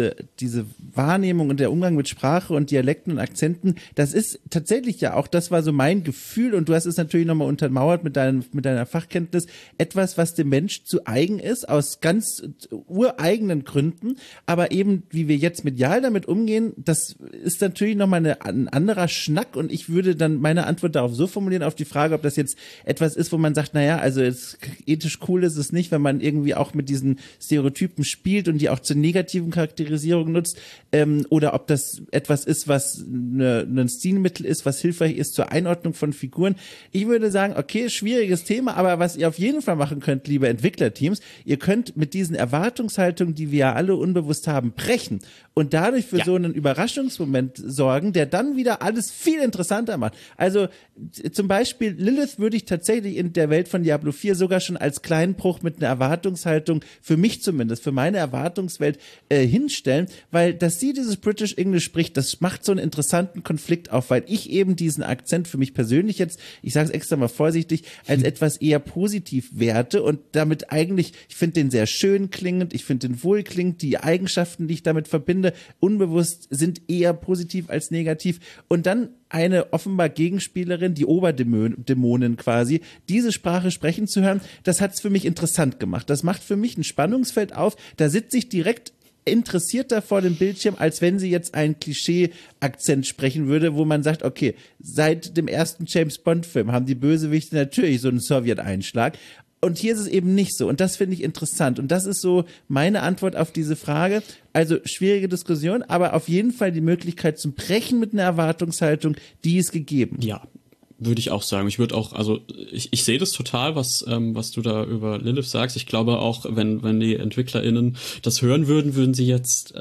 Wahrnehmung und der Umgang mit Sprache und Dialekten und Akzenten, das ist tatsächlich ja auch, das war so mein Gefühl und du hast es natürlich nochmal untermauert mit deiner Fachkenntnis, etwas, was dem Mensch zu eigen ist, aus ganz ureigenen Gründen, aber eben, wie wir jetzt medial damit umgehen, das ist natürlich nochmal ein anderer Schnack und ich würde dann meine Antwort darauf so formulieren, auf die Frage, ob das jetzt etwas ist, wo man sagt, naja, also jetzt ethisch cool ist es nicht, wenn man irgendwie auch mit diesen Stereotypen spielt und die auch zur negativen Charakterisierung nutzt, oder ob das etwas ist, was ein Stilmittel ist, was hilfreich ist zur Einordnung von Figuren. Ich würde sagen, okay, schwieriges Thema, aber was ihr auf jeden Fall machen könnt, liebe Entwicklerteams, ihr könnt mit diesen Erwartungshaltungen, die wir ja alle unbewusst haben, brechen und dadurch für so einen Überraschungsmoment sorgen, der dann wieder alles viel interessanter macht. Also zum Beispiel Lilith würde ich tatsächlich in der Welt von Diablo 4 sogar schon als kleinen Bruch mit einer Erwartungshaltung, für mich zumindest, für meine Erwartungswelt hinstellen, weil dass sie dieses British English spricht, das macht so einen interessanten Konflikt auf, weil ich eben diesen Akzent für mich persönlich jetzt, ich sage es extra mal vorsichtig, als etwas eher positiv werte und damit eigentlich, ich finde den sehr schön klingend, ich finde den wohlklingend, die Eigenschaften, die ich damit verbinde, unbewusst sind eher positiv als negativ und dann eine offenbar Gegenspielerin, die Oberdämonin quasi, diese Sprache sprechen zu hören, das hat es für mich interessant gemacht. Das macht für mich ein Spannungsfeld auf, da sitze ich direkt interessierter vor dem Bildschirm, als wenn sie jetzt einen Klischee-Akzent sprechen würde, wo man sagt, okay, seit dem ersten James-Bond-Film haben die Bösewichte natürlich so einen Sowjet-Einschlag. Und hier ist es eben nicht so. Und das finde ich interessant. Und das ist so meine Antwort auf diese Frage. Also schwierige Diskussion, aber auf jeden Fall die Möglichkeit zum Brechen mit einer Erwartungshaltung, die ist gegeben. Ja, würde ich auch sagen. Ich würde auch, also ich sehe das total, was du da über Lilith sagst. Ich glaube auch, wenn die EntwicklerInnen das hören würden, würden sie jetzt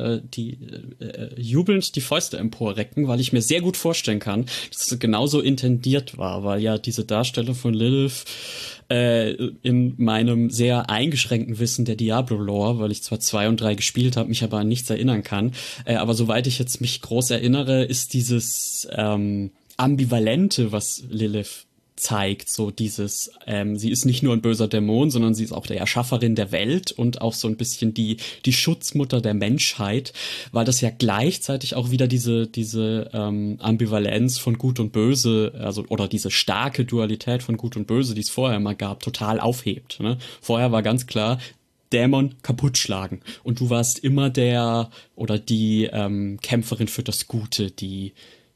jubelnd die Fäuste emporrecken, weil ich mir sehr gut vorstellen kann, dass es genauso intendiert war, weil ja diese Darstellung von Lilith in meinem sehr eingeschränkten Wissen der Diablo-Lore, weil ich zwar 2 und 3 gespielt habe, mich aber an nichts erinnern kann, aber soweit ich jetzt mich groß erinnere, ist dieses Ambivalente, was Lilith zeigt, so dieses, sie ist nicht nur ein böser Dämon, sondern sie ist auch die Erschafferin der Welt und auch so ein bisschen die Schutzmutter der Menschheit, weil das ja gleichzeitig auch wieder diese Ambivalenz von Gut und Böse, also oder diese starke Dualität von Gut und Böse, die es vorher mal gab, total aufhebt. Ne? Vorher war ganz klar, Dämon kaputt schlagen und du warst immer der oder die Kämpferin für das Gute, die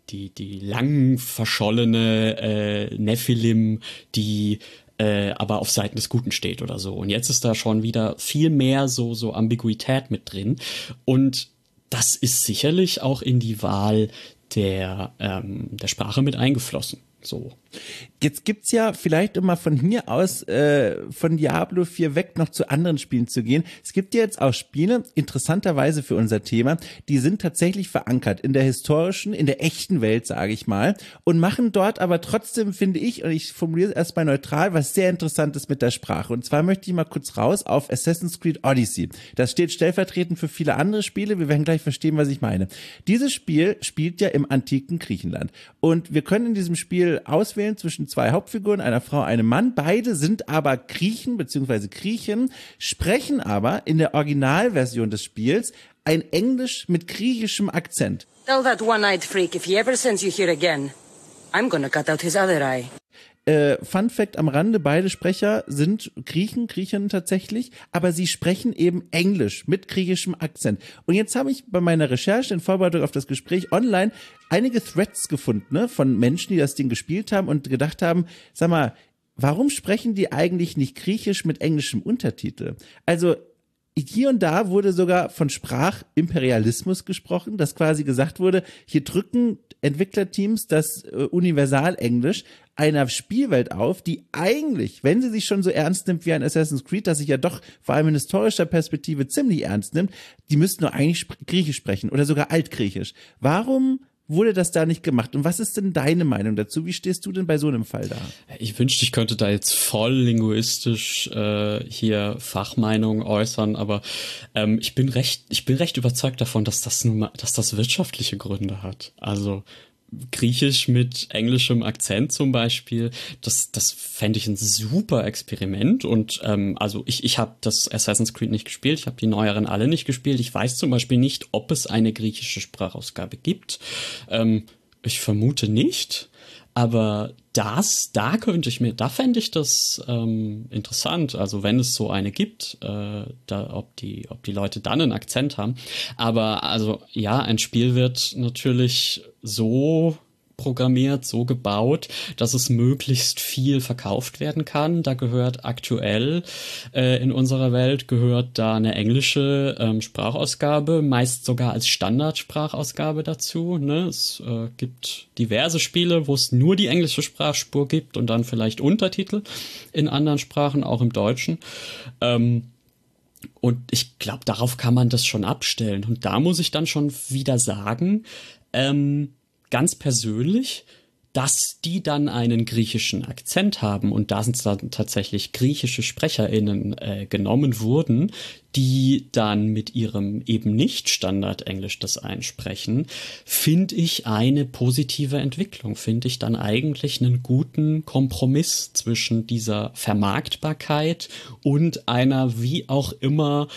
lang verschollene Nephilim, die aber auf Seiten des Guten steht oder so. Und jetzt ist da schon wieder viel mehr so Ambiguität mit drin. Und das ist sicherlich auch in die Wahl der Sprache mit eingeflossen. So. Jetzt gibt's ja vielleicht, um mal von hier aus von Diablo 4 weg noch zu anderen Spielen zu gehen. Es gibt ja jetzt auch Spiele, interessanterweise für unser Thema, die sind tatsächlich verankert in der historischen, in der echten Welt, sage ich mal, und machen dort aber trotzdem, finde ich, und ich formuliere es erstmal neutral, was sehr Interessantes mit der Sprache. Und zwar möchte ich mal kurz raus auf Assassin's Creed Odyssey. Das steht stellvertretend für viele andere Spiele. Wir werden gleich verstehen, was ich meine. Dieses Spiel spielt ja im antiken Griechenland. Und wir können in diesem Spiel auswählen zwischen zwei Hauptfiguren, einer Frau, einem Mann. Beide sind aber Griechen bzw. Griechen, sprechen aber in der Originalversion des Spiels ein Englisch mit griechischem Akzent. Tell that one-eyed freak if he ever sends you here again, I'm gonna cut out his other eye. Fun Fact am Rande, beide Sprecher sind Griechinnen tatsächlich, aber sie sprechen eben Englisch mit griechischem Akzent. Und jetzt habe ich bei meiner Recherche in Vorbereitung auf das Gespräch online einige Threads gefunden, ne, von Menschen, die das Ding gespielt haben und gedacht haben, sag mal, warum sprechen die eigentlich nicht Griechisch mit englischem Untertitel? Also hier und da wurde sogar von Sprachimperialismus gesprochen, dass quasi gesagt wurde, hier drücken Entwicklerteams das Universalenglisch einer Spielwelt auf, die eigentlich, wenn sie sich schon so ernst nimmt wie ein Assassin's Creed, das sich ja doch vor allem in historischer Perspektive ziemlich ernst nimmt, die müssten nur eigentlich Griechisch sprechen oder sogar Altgriechisch. Warum wurde das da nicht gemacht? Und was ist denn deine Meinung dazu? Wie stehst du denn bei so einem Fall da? Ich wünschte, ich könnte da jetzt voll linguistisch hier Fachmeinungen äußern, aber ich bin recht überzeugt davon, dass das wirtschaftliche Gründe hat. Also Griechisch mit englischem Akzent zum Beispiel, das fände ich ein super Experiment. Und also ich habe das Assassin's Creed nicht gespielt, ich habe die neueren alle nicht gespielt. Ich weiß zum Beispiel nicht, ob es eine griechische Sprachausgabe gibt. Ich vermute nicht. Aber da fände ich das interessant. Also wenn es so eine gibt, ob die Leute dann einen Akzent haben. Aber also ja, ein Spiel wird natürlich so programmiert, so gebaut, dass es möglichst viel verkauft werden kann. Da gehört aktuell in unserer Welt da eine englische Sprachausgabe, meist sogar als Standardsprachausgabe dazu. Ne? Es gibt diverse Spiele, wo es nur die englische Sprachspur gibt und dann vielleicht Untertitel in anderen Sprachen, auch im Deutschen. Und ich glaube, darauf kann man das schon abstellen. Und da muss ich dann schon wieder sagen, ganz persönlich, dass die dann einen griechischen Akzent haben und da sind dann tatsächlich griechische SprecherInnen genommen wurden, die dann mit ihrem eben nicht Standard-Englisch das einsprechen, finde ich eine positive Entwicklung, finde ich dann eigentlich einen guten Kompromiss zwischen dieser Vermarktbarkeit und einer wie auch immer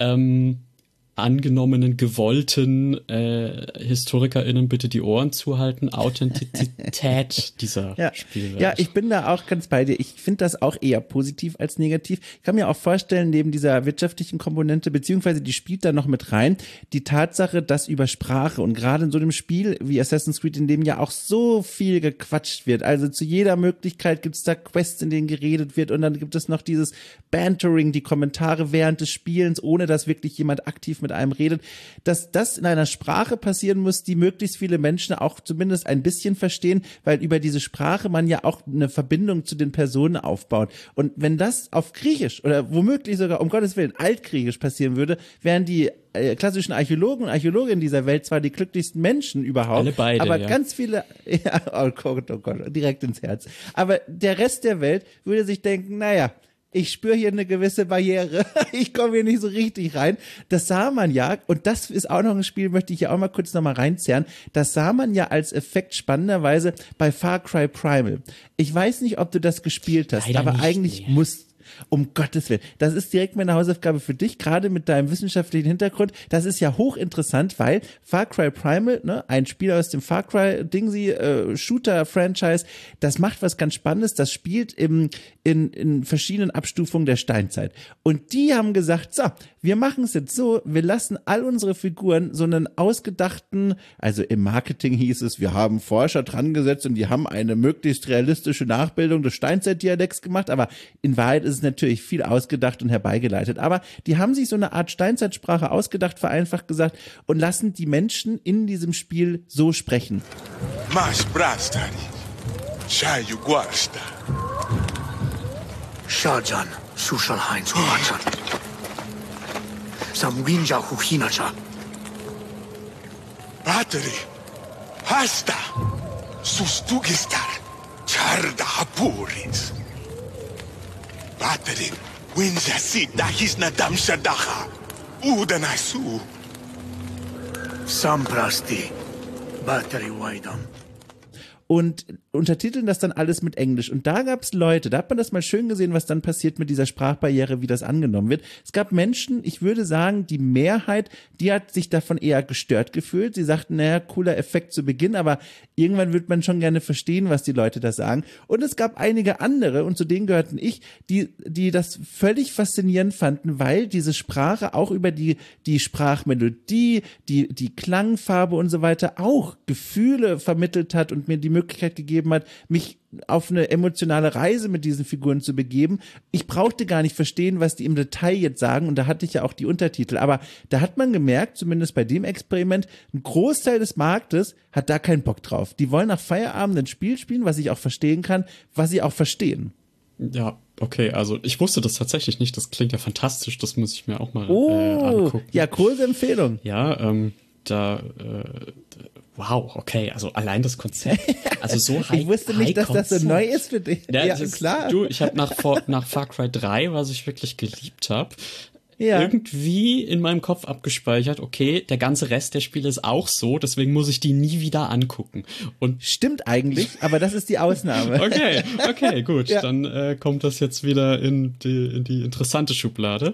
angenommenen, gewollten HistorikerInnen bitte die Ohren zuhalten, Authentizität dieser Spielwelt. Ja, ich bin da auch ganz bei dir. Ich finde das auch eher positiv als negativ. Ich kann mir auch vorstellen, neben dieser wirtschaftlichen Komponente, beziehungsweise die spielt da noch mit rein, die Tatsache, dass über Sprache und gerade in so einem Spiel wie Assassin's Creed, in dem ja auch so viel gequatscht wird, also zu jeder Möglichkeit gibt es da Quests, in denen geredet wird und dann gibt es noch dieses Bantering, die Kommentare während des Spielens, ohne dass wirklich jemand aktiv mit einem redet, dass das in einer Sprache passieren muss, die möglichst viele Menschen auch zumindest ein bisschen verstehen, weil über diese Sprache man ja auch eine Verbindung zu den Personen aufbaut. Und wenn das auf Griechisch oder womöglich sogar, um Gottes Willen, Altgriechisch passieren würde, wären die klassischen Archäologen und Archäologinnen dieser Welt zwar die glücklichsten Menschen überhaupt, alle beide, aber ja. Ganz viele, ja, oh Gott, direkt ins Herz. Aber der Rest der Welt würde sich denken, naja, ich spüre hier eine gewisse Barriere. Ich komme hier nicht so richtig rein. Das sah man ja, und das ist auch noch ein Spiel, möchte ich ja auch mal kurz noch mal reinzerren. Das sah man ja als Effekt spannenderweise bei Far Cry Primal. Ich weiß nicht, ob du das gespielt hast, Leider aber nicht, eigentlich musst. Um Gottes Willen. Das ist direkt meine Hausaufgabe für dich, gerade mit deinem wissenschaftlichen Hintergrund. Das ist ja hochinteressant, weil Far Cry Primal, ne, ein Spiel aus dem Far Cry Shooter-Franchise, das macht was ganz Spannendes. Das spielt in verschiedenen Abstufungen der Steinzeit. Und die haben gesagt, so, wir machen es jetzt so, wir lassen all unsere Figuren so einen ausgedachten, also im Marketing hieß es, wir haben Forscher dran gesetzt und die haben eine möglichst realistische Nachbildung des Steinzeitdialekts gemacht, aber in Wahrheit ist es natürlich viel ausgedacht und herbeigeleitet. Aber die haben sich so eine Art Steinzeitsprache ausgedacht, vereinfacht gesagt, und lassen die Menschen in diesem Spiel so sprechen. Mas brastari, Shayu Guasta. Shajan, Sushal Heinz Huachan. Samwinja Huhinacha. Battery, Hasta, Sustugistar, Charda Hapuris. Battery, Winja Sita Hisna Damshadaha, Udanasu. Samprasti, Battery Waidam. Und untertiteln das dann alles mit Englisch. Und da gab es Leute, da hat man das mal schön gesehen, was dann passiert mit dieser Sprachbarriere, wie das angenommen wird. Es gab Menschen, ich würde sagen, die Mehrheit, die hat sich davon eher gestört gefühlt. Sie sagten, naja, cooler Effekt zu Beginn, aber irgendwann wird man schon gerne verstehen, was die Leute da sagen. Und es gab einige andere, und zu denen gehörten ich, die das völlig faszinierend fanden, weil diese Sprache auch über die Sprachmelodie, die Klangfarbe und so weiter auch Gefühle vermittelt hat und mir die Möglichkeit gegeben hat, mich auf eine emotionale Reise mit diesen Figuren zu begeben. Ich brauchte gar nicht verstehen, was die im Detail jetzt sagen, und da hatte ich ja auch die Untertitel, aber da hat man gemerkt, zumindest bei dem Experiment, ein Großteil des Marktes hat da keinen Bock drauf. Die wollen nach Feierabend ein Spiel spielen, was ich auch verstehen kann, was sie auch verstehen. Ja, okay, also ich wusste das tatsächlich nicht, das klingt ja fantastisch, das muss ich mir auch mal angucken. Ja, große Empfehlung. Ja, wow, okay, also allein das Konzept, also so high. Ich wusste nicht, dass das so neu ist für dich. Ja, klar. Ich habe nach Far Cry 3, was ich wirklich geliebt habe, irgendwie in meinem Kopf abgespeichert, okay, der ganze Rest der Spiele ist auch so, deswegen muss ich die nie wieder angucken. Und stimmt eigentlich, aber das ist die Ausnahme. Okay, gut. Ja. Dann kommt das jetzt wieder in die interessante Schublade.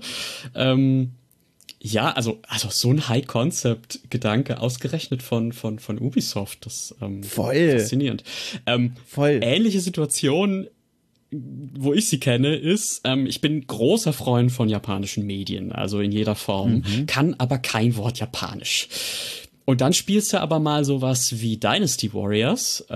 Ja, also so ein High-Concept-Gedanke, ausgerechnet von Ubisoft, das voll faszinierend. Voll. Ähnliche Situation, wo ich sie kenne, ist, ich bin großer Freund von japanischen Medien, also in jeder Form, kann aber kein Wort Japanisch. Und dann spielst du aber mal sowas wie Dynasty Warriors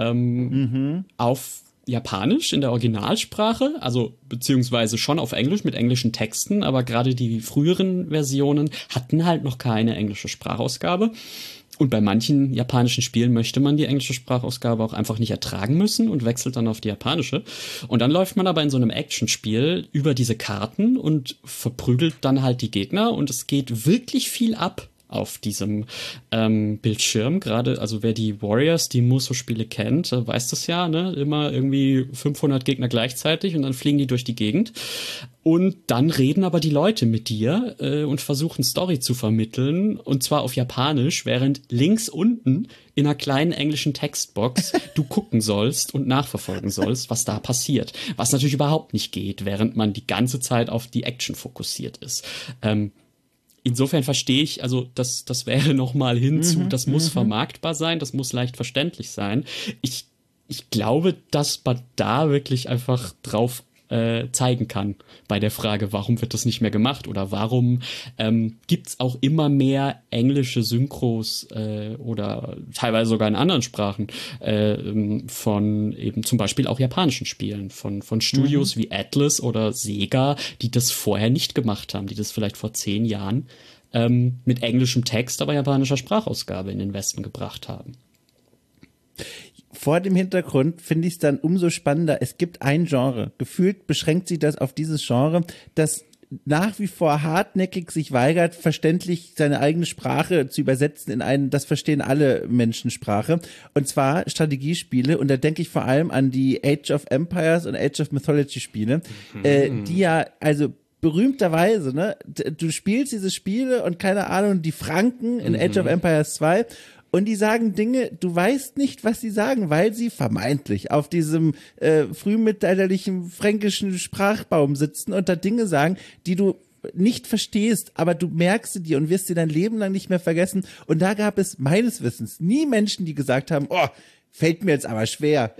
auf Japanisch in der Originalsprache, also beziehungsweise schon auf Englisch mit englischen Texten, aber gerade die früheren Versionen hatten halt noch keine englische Sprachausgabe. Und bei manchen japanischen Spielen möchte man die englische Sprachausgabe auch einfach nicht ertragen müssen und wechselt dann auf die japanische. Und dann läuft man aber in so einem Actionspiel über diese Karten und verprügelt dann halt die Gegner und es geht wirklich viel ab auf diesem Bildschirm. Gerade, also wer die Warriors, die Musou-Spiele kennt, weiß das ja, ne? Immer irgendwie 500 Gegner gleichzeitig und dann fliegen die durch die Gegend. Und dann reden aber die Leute mit dir und versuchen Story zu vermitteln, und zwar auf Japanisch, während links unten in einer kleinen englischen Textbox du gucken sollst und nachverfolgen sollst, was da passiert. Was natürlich überhaupt nicht geht, während man die ganze Zeit auf die Action fokussiert ist. Insofern verstehe ich, also das wäre nochmal hinzu, das muss vermarktbar sein, das muss leicht verständlich sein. Ich glaube, dass man da wirklich einfach drauf zeigen kann bei der Frage, warum wird das nicht mehr gemacht oder warum gibt's auch immer mehr englische Synchros oder teilweise sogar in anderen Sprachen von eben zum Beispiel auch japanischen Spielen, von Studios wie Atlus oder Sega, die das vorher nicht gemacht haben, die das vielleicht vor 10 Jahren mit englischem Text, aber japanischer Sprachausgabe in den Westen gebracht haben. Vor dem Hintergrund finde ich es dann umso spannender. Es gibt ein Genre. Gefühlt beschränkt sich das auf dieses Genre, das nach wie vor hartnäckig sich weigert, verständlich seine eigene Sprache zu übersetzen in einen, das verstehen alle Menschen Sprache. Und zwar Strategiespiele. Und da denke ich vor allem an die Age of Empires und Age of Mythology Spiele, die ja, also berühmterweise, ne, du spielst diese Spiele und keine Ahnung, die Franken in Age of Empires 2 und die sagen Dinge, du weißt nicht, was sie sagen, weil sie vermeintlich auf diesem frühmittelalterlichen fränkischen Sprachbaum sitzen und da Dinge sagen, die du nicht verstehst, aber du merkst sie dir und wirst sie dein Leben lang nicht mehr vergessen. Und da gab es meines Wissens nie Menschen, die gesagt haben, oh, fällt mir jetzt aber schwer,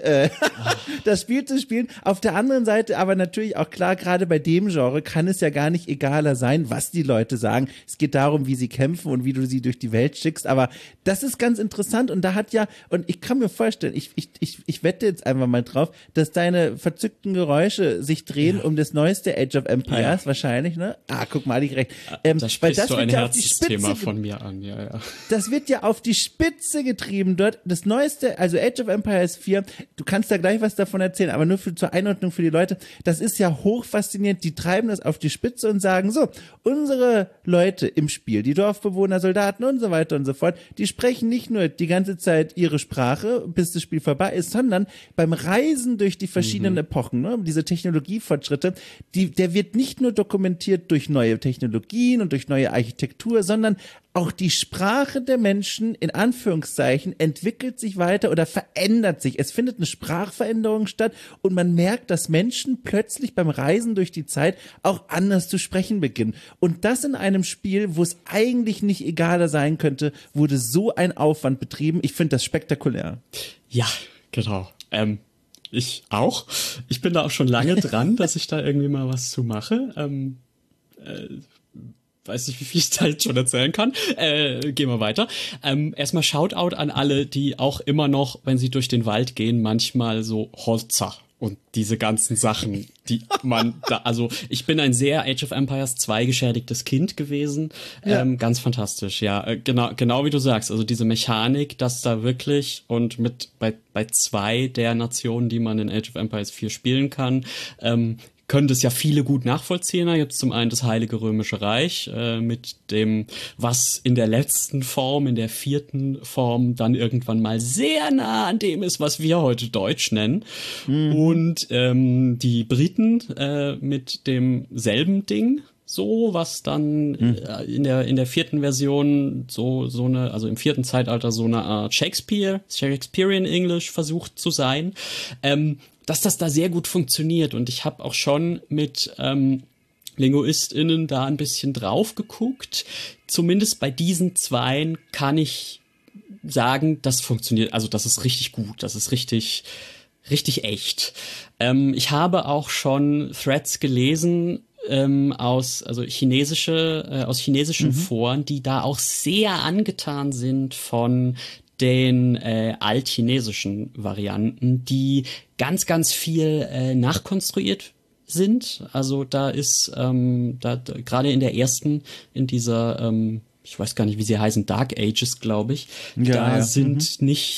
das Spiel zu spielen. Auf der anderen Seite aber natürlich auch klar, gerade bei dem Genre kann es ja gar nicht egaler sein, was die Leute sagen. Es geht darum, wie sie kämpfen und wie du sie durch die Welt schickst. Aber das ist ganz interessant und da hat ja, und ich kann mir vorstellen, ich wette jetzt einfach mal drauf, dass deine verzückten Geräusche sich drehen um das neueste Age of Empires wahrscheinlich, ne? Ah, guck mal, ich recht. Da sprichst du ein Herzensthema von mir an, ja. Das wird ja auf die Spitze getrieben dort. Das neueste, also Age of Empires 4, du kannst da gleich was davon erzählen, aber nur zur Einordnung für die Leute, das ist ja hoch faszinierend, die treiben das auf die Spitze und sagen so, unsere Leute im Spiel, die Dorfbewohner, Soldaten und so weiter und so fort, die sprechen nicht nur die ganze Zeit ihre Sprache, bis das Spiel vorbei ist, sondern beim Reisen durch die verschiedenen Epochen, ne, diese Technologiefortschritte, der wird nicht nur dokumentiert durch neue Technologien und durch neue Architektur, sondern auch die Sprache der Menschen, in Anführungszeichen, entwickelt sich weiter oder verändert sich. Es findet eine Sprachveränderung statt und man merkt, dass Menschen plötzlich beim Reisen durch die Zeit auch anders zu sprechen beginnen. Und das in einem Spiel, wo es eigentlich nicht egaler sein könnte, wurde so ein Aufwand betrieben. Ich finde das spektakulär. Ja, genau. Ich auch. Ich bin da auch schon lange dran, dass ich da irgendwie mal was zu mache. Weiß nicht, wie viel ich da jetzt schon erzählen kann. Gehen wir weiter. Erstmal Shoutout an alle, die auch immer noch, wenn sie durch den Wald gehen, manchmal so Holzer und diese ganzen Sachen, die man da, also ich bin ein sehr Age of Empires 2 geschädigtes Kind gewesen. Ja. Ganz fantastisch, ja. Genau wie du sagst, also diese Mechanik, dass da wirklich und bei 2 der Nationen, die man in Age of Empires 4 spielen kann, können das ja viele gut nachvollziehen. Da gibt es zum einen das Heilige Römische Reich mit dem, was in der letzten Form, in der 4. Form dann irgendwann mal sehr nah an dem ist, was wir heute Deutsch nennen. Und die Briten mit demselben Ding, so, was dann in der vierten Version also im vierten Zeitalter so eine Art Shakespearean English versucht zu sein, dass das da sehr gut funktioniert. Und ich habe auch schon mit LinguistInnen da ein bisschen drauf geguckt. Zumindest bei diesen zweien kann ich sagen, das funktioniert, also das ist richtig gut, das ist richtig echt. Ich habe auch schon Threads gelesen, aus chinesischen Foren, die da auch sehr angetan sind von den altchinesischen Varianten, die ganz, ganz viel nachkonstruiert sind. Also da ist gerade in der ersten, in dieser ich weiß gar nicht, wie sie heißen, Dark Ages, glaube ich. Da sind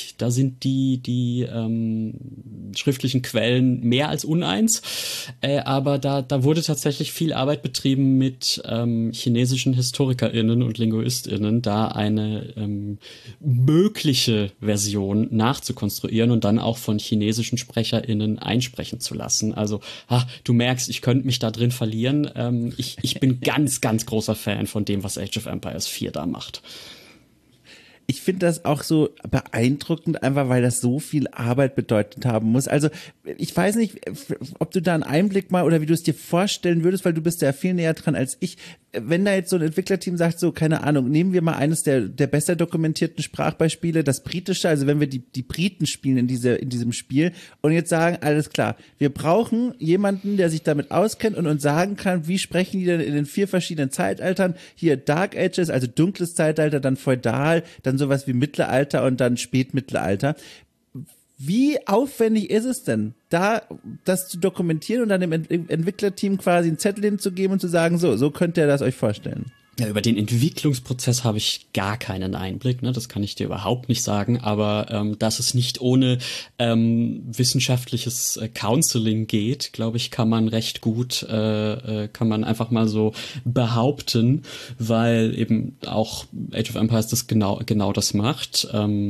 die schriftlichen Quellen mehr als uneins. Aber da wurde tatsächlich viel Arbeit betrieben mit chinesischen HistorikerInnen und LinguistInnen, da eine mögliche Version nachzukonstruieren und dann auch von chinesischen SprecherInnen einsprechen zu lassen. Also, du merkst, ich könnte mich da drin verlieren. Ich bin ganz, ganz großer Fan von dem, was Age of Empires 4 da macht. Ich finde das auch so beeindruckend, einfach weil das so viel Arbeit bedeutet haben muss. Also ich weiß nicht, ob du da einen Einblick mal oder wie du es dir vorstellen würdest, weil du bist ja viel näher dran als ich. Wenn da jetzt so ein Entwicklerteam sagt, so, keine Ahnung, nehmen wir mal eines der besser dokumentierten Sprachbeispiele, das britische, also wenn wir die Briten spielen in diesem Spiel und jetzt sagen, alles klar, wir brauchen jemanden, der sich damit auskennt und uns sagen kann, wie sprechen die denn in den 4 verschiedenen Zeitaltern, hier Dark Ages, also dunkles Zeitalter, dann Feudal, dann sowas wie Mittelalter und dann Spätmittelalter. Wie aufwendig ist es denn, da das zu dokumentieren und dann dem Entwicklerteam quasi einen Zettel hinzugeben und zu sagen, so könnt ihr das euch vorstellen? Ja, über den Entwicklungsprozess habe ich gar keinen Einblick, ne? Das kann ich dir überhaupt nicht sagen, aber dass es nicht ohne wissenschaftliches Counseling geht, glaube ich, kann man recht gut, kann man einfach mal so behaupten, weil eben auch Age of Empires das genau das macht,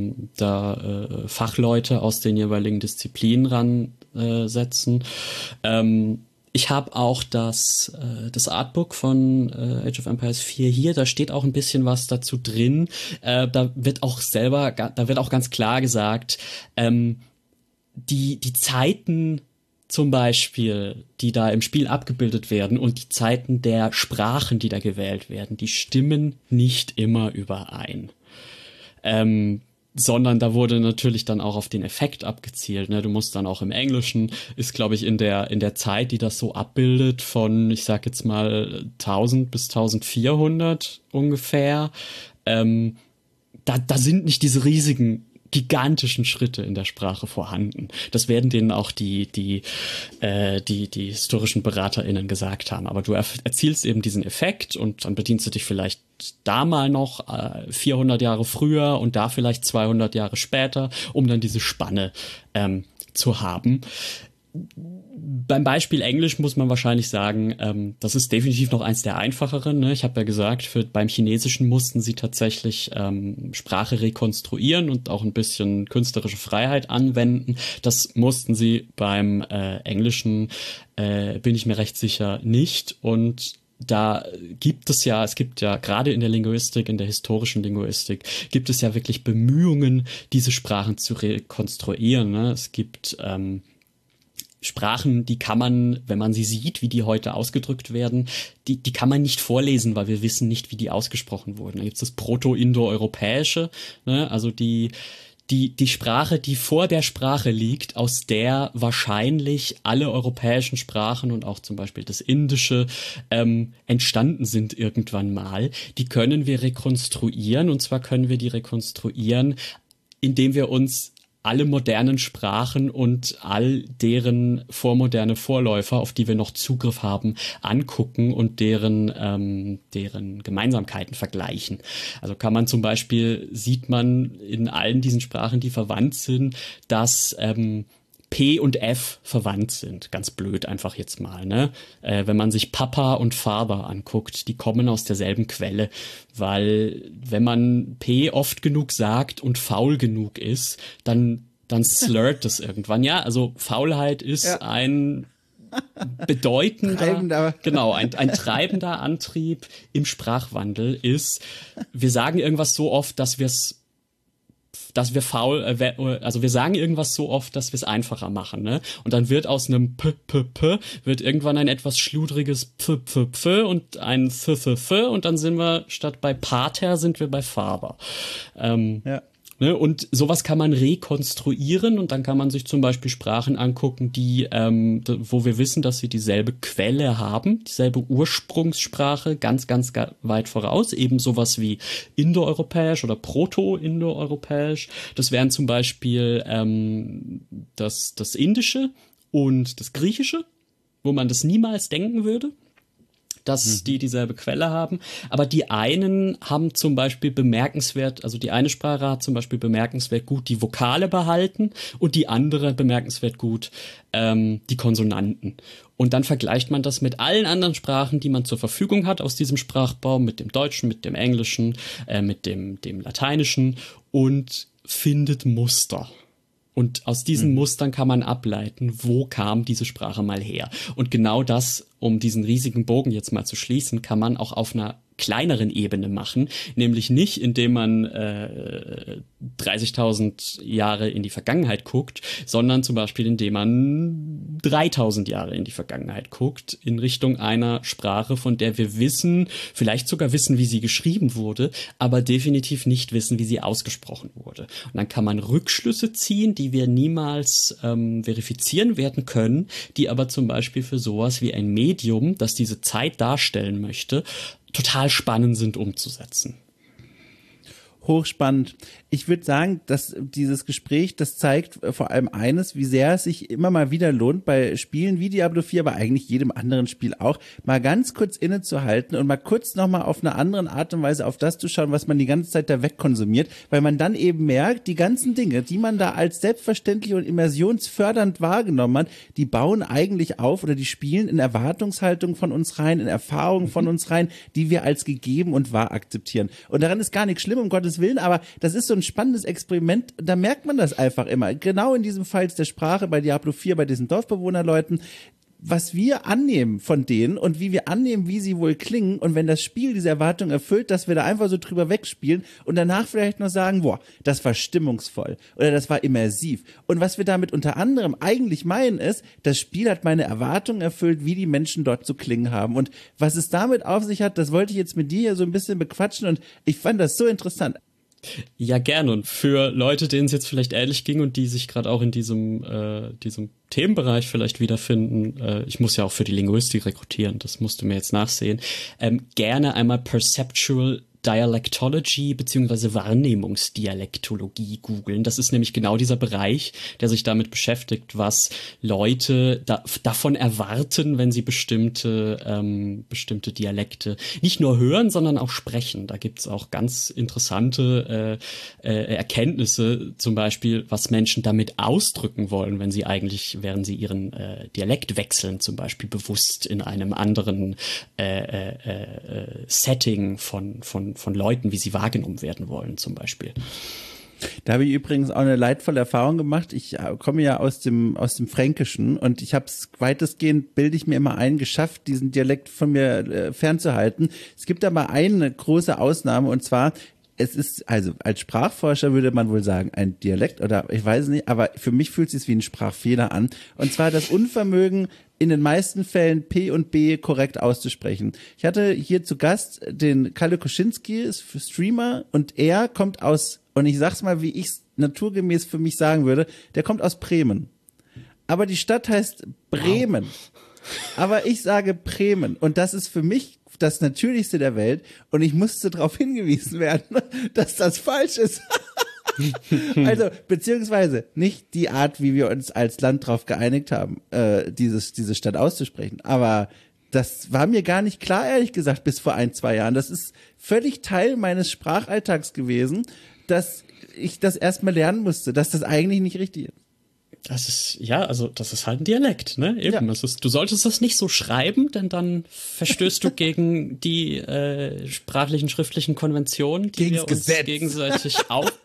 da Fachleute aus den jeweiligen Disziplinen ransetzen. Ich habe auch das Artbook von Age of Empires 4 hier, da steht auch ein bisschen was dazu drin. Da wird auch ganz klar gesagt, die Zeiten zum Beispiel, die da im Spiel abgebildet werden und die Zeiten der Sprachen, die da gewählt werden, die stimmen nicht immer überein. Sondern da wurde natürlich dann auch auf den Effekt abgezielt. Ne? Du musst dann auch im Englischen, ist glaube ich in der Zeit, die das so abbildet, von, ich sag jetzt mal 1000 bis 1400 ungefähr, da sind nicht diese riesigen gigantischen Schritte in der Sprache vorhanden. Das werden denen auch die historischen BeraterInnen gesagt haben. Aber du erzielst eben diesen Effekt und dann bedienst du dich vielleicht da mal noch 400 Jahre früher und da vielleicht 200 Jahre später, um dann diese Spanne zu haben. Beim Beispiel Englisch muss man wahrscheinlich sagen, das ist definitiv noch eins der einfacheren. Ne? Ich habe ja gesagt, beim Chinesischen mussten sie tatsächlich Sprache rekonstruieren und auch ein bisschen künstlerische Freiheit anwenden. Das mussten sie beim Englischen, bin ich mir recht sicher, nicht. Und da es gibt ja gerade in der Linguistik, in der historischen Linguistik, gibt es ja wirklich Bemühungen, diese Sprachen zu rekonstruieren. Ne? Es gibt Sprachen, die kann man, wenn man sie sieht, wie die heute ausgedrückt werden, die kann man nicht vorlesen, weil wir wissen nicht, wie die ausgesprochen wurden. Da gibt es das Proto-Indo-Europäische, ne? Also die Sprache, die vor der Sprache liegt, aus der wahrscheinlich alle europäischen Sprachen und auch zum Beispiel das Indische entstanden sind irgendwann mal, die können wir rekonstruieren. Und zwar können wir die rekonstruieren, indem wir uns alle modernen Sprachen und all deren vormoderne Vorläufer, auf die wir noch Zugriff haben, angucken und deren Gemeinsamkeiten vergleichen. Also kann man zum Beispiel, sieht man in allen diesen Sprachen, die verwandt sind, dass P und F verwandt sind. Ganz blöd einfach jetzt mal, ne? Wenn man sich Papa und Father anguckt, die kommen aus derselben Quelle, weil wenn man P oft genug sagt und faul genug ist, dann slurrt es irgendwann. Ja, also Faulheit ist ein bedeutender, genau, ein treibender Antrieb im Sprachwandel ist, wir sagen irgendwas so oft, dass wir sagen irgendwas so oft, dass wir es einfacher machen, ne? Und dann wird aus einem wird irgendwann ein etwas schludriges P und ein Th und dann sind wir statt bei Pater sind wir bei Faber. Ja. Ne, und sowas kann man rekonstruieren und dann kann man sich zum Beispiel Sprachen angucken, die, wo wir wissen, dass sie dieselbe Quelle haben, dieselbe Ursprungssprache, ganz, ganz weit voraus, eben sowas wie indoeuropäisch oder proto-indoeuropäisch. Das wären zum Beispiel das Indische und das Griechische, wo man das niemals denken würde, dass die dieselbe Quelle haben. Aber die einen haben zum Beispiel die eine Sprache hat zum Beispiel bemerkenswert gut die Vokale behalten und die andere bemerkenswert gut die Konsonanten. Und dann vergleicht man das mit allen anderen Sprachen, die man zur Verfügung hat aus diesem Sprachbaum, mit dem Deutschen, mit dem Englischen, mit dem Lateinischen und findet Muster. Und aus diesen Mustern kann man ableiten, wo kam diese Sprache mal her. Und genau das, um diesen riesigen Bogen jetzt mal zu schließen, kann man auch auf einer kleineren Ebene machen, nämlich nicht, indem man 30.000 Jahre in die Vergangenheit guckt, sondern zum Beispiel, indem man 3.000 Jahre in die Vergangenheit guckt, in Richtung einer Sprache, von der wir wissen, vielleicht sogar wissen, wie sie geschrieben wurde, aber definitiv nicht wissen, wie sie ausgesprochen wurde. Und dann kann man Rückschlüsse ziehen, die wir niemals verifizieren werden können, die aber zum Beispiel für sowas wie ein Medium, das diese Zeit darstellen möchte, total spannend sind umzusetzen. Hochspannend. Ich würde sagen, dass dieses Gespräch, das zeigt vor allem eines, wie sehr es sich immer mal wieder lohnt, bei Spielen wie Diablo 4, aber eigentlich jedem anderen Spiel auch, mal ganz kurz innezuhalten und mal kurz nochmal auf eine andere Art und Weise auf das zu schauen, was man die ganze Zeit da wegkonsumiert, weil man dann eben merkt, die ganzen Dinge, die man da als selbstverständlich und immersionsfördernd wahrgenommen hat, die bauen eigentlich auf oder die spielen in Erwartungshaltung von uns rein, in Erfahrungen von uns rein, die wir als gegeben und wahr akzeptieren. Und daran ist gar nichts schlimm, um Gottes Willen, aber das ist so ein spannendes Experiment, da merkt man das einfach immer. Genau in diesem Fall der Sprache bei Diablo 4, bei diesen Dorfbewohnerleuten, was wir annehmen von denen und wie wir annehmen, wie sie wohl klingen und wenn das Spiel diese Erwartung erfüllt, dass wir da einfach so drüber wegspielen und danach vielleicht noch sagen, boah, das war stimmungsvoll oder das war immersiv. Und was wir damit unter anderem eigentlich meinen ist, das Spiel hat meine Erwartungen erfüllt, wie die Menschen dort zu klingen haben. Und was es damit auf sich hat, das wollte ich jetzt mit dir hier so ein bisschen bequatschen und ich fand das so interessant. Ja, gerne. Und für Leute, denen es jetzt vielleicht ähnlich ging und die sich gerade auch in diesem Themenbereich vielleicht wiederfinden, ich muss ja auch für die Linguistik rekrutieren, das musst du mir jetzt nachsehen, gerne einmal Perceptual Dialectology bzw. Wahrnehmungsdialektologie googeln. Das ist nämlich genau dieser Bereich, der sich damit beschäftigt, was Leute davon erwarten, wenn sie bestimmte Dialekte nicht nur hören, sondern auch sprechen. Da gibt's auch ganz interessante Erkenntnisse, zum Beispiel, was Menschen damit ausdrücken wollen, während sie ihren Dialekt wechseln, zum Beispiel bewusst in einem anderen Setting von Leuten, wie sie wahrgenommen werden wollen, zum Beispiel. Da habe ich übrigens auch eine leidvolle Erfahrung gemacht. Ich komme ja aus dem Fränkischen und ich habe es weitestgehend, bilde ich mir immer ein, geschafft, diesen Dialekt von mir fernzuhalten. Es gibt aber eine große Ausnahme und zwar, es ist, also als Sprachforscher würde man wohl sagen, ein Dialekt oder ich weiß es nicht, aber für mich fühlt es sich wie ein Sprachfehler an. Und zwar das Unvermögen, in den meisten Fällen P und B korrekt auszusprechen. Ich hatte hier zu Gast den Kalle Koschinski, ist Streamer und er kommt aus, und ich sag's mal, wie ich es naturgemäß für mich sagen würde, der kommt aus Bremen. Aber die Stadt heißt Bremen. Wow. Aber ich sage Bremen und das ist für mich das Natürlichste der Welt und ich musste darauf hingewiesen werden, dass das falsch ist. Also, beziehungsweise nicht die Art, wie wir uns als Land drauf geeinigt haben, diese Stadt auszusprechen. Aber das war mir gar nicht klar, ehrlich gesagt, bis vor 1-2 Jahren. Das ist völlig Teil meines Sprachalltags gewesen, dass ich das erstmal lernen musste, dass das eigentlich nicht richtig ist. Das ist halt ein Dialekt, ne? Eben. Ja. Du solltest das nicht so schreiben, denn dann verstößt du gegen die sprachlichen, schriftlichen Konventionen, die wir uns gegenseitig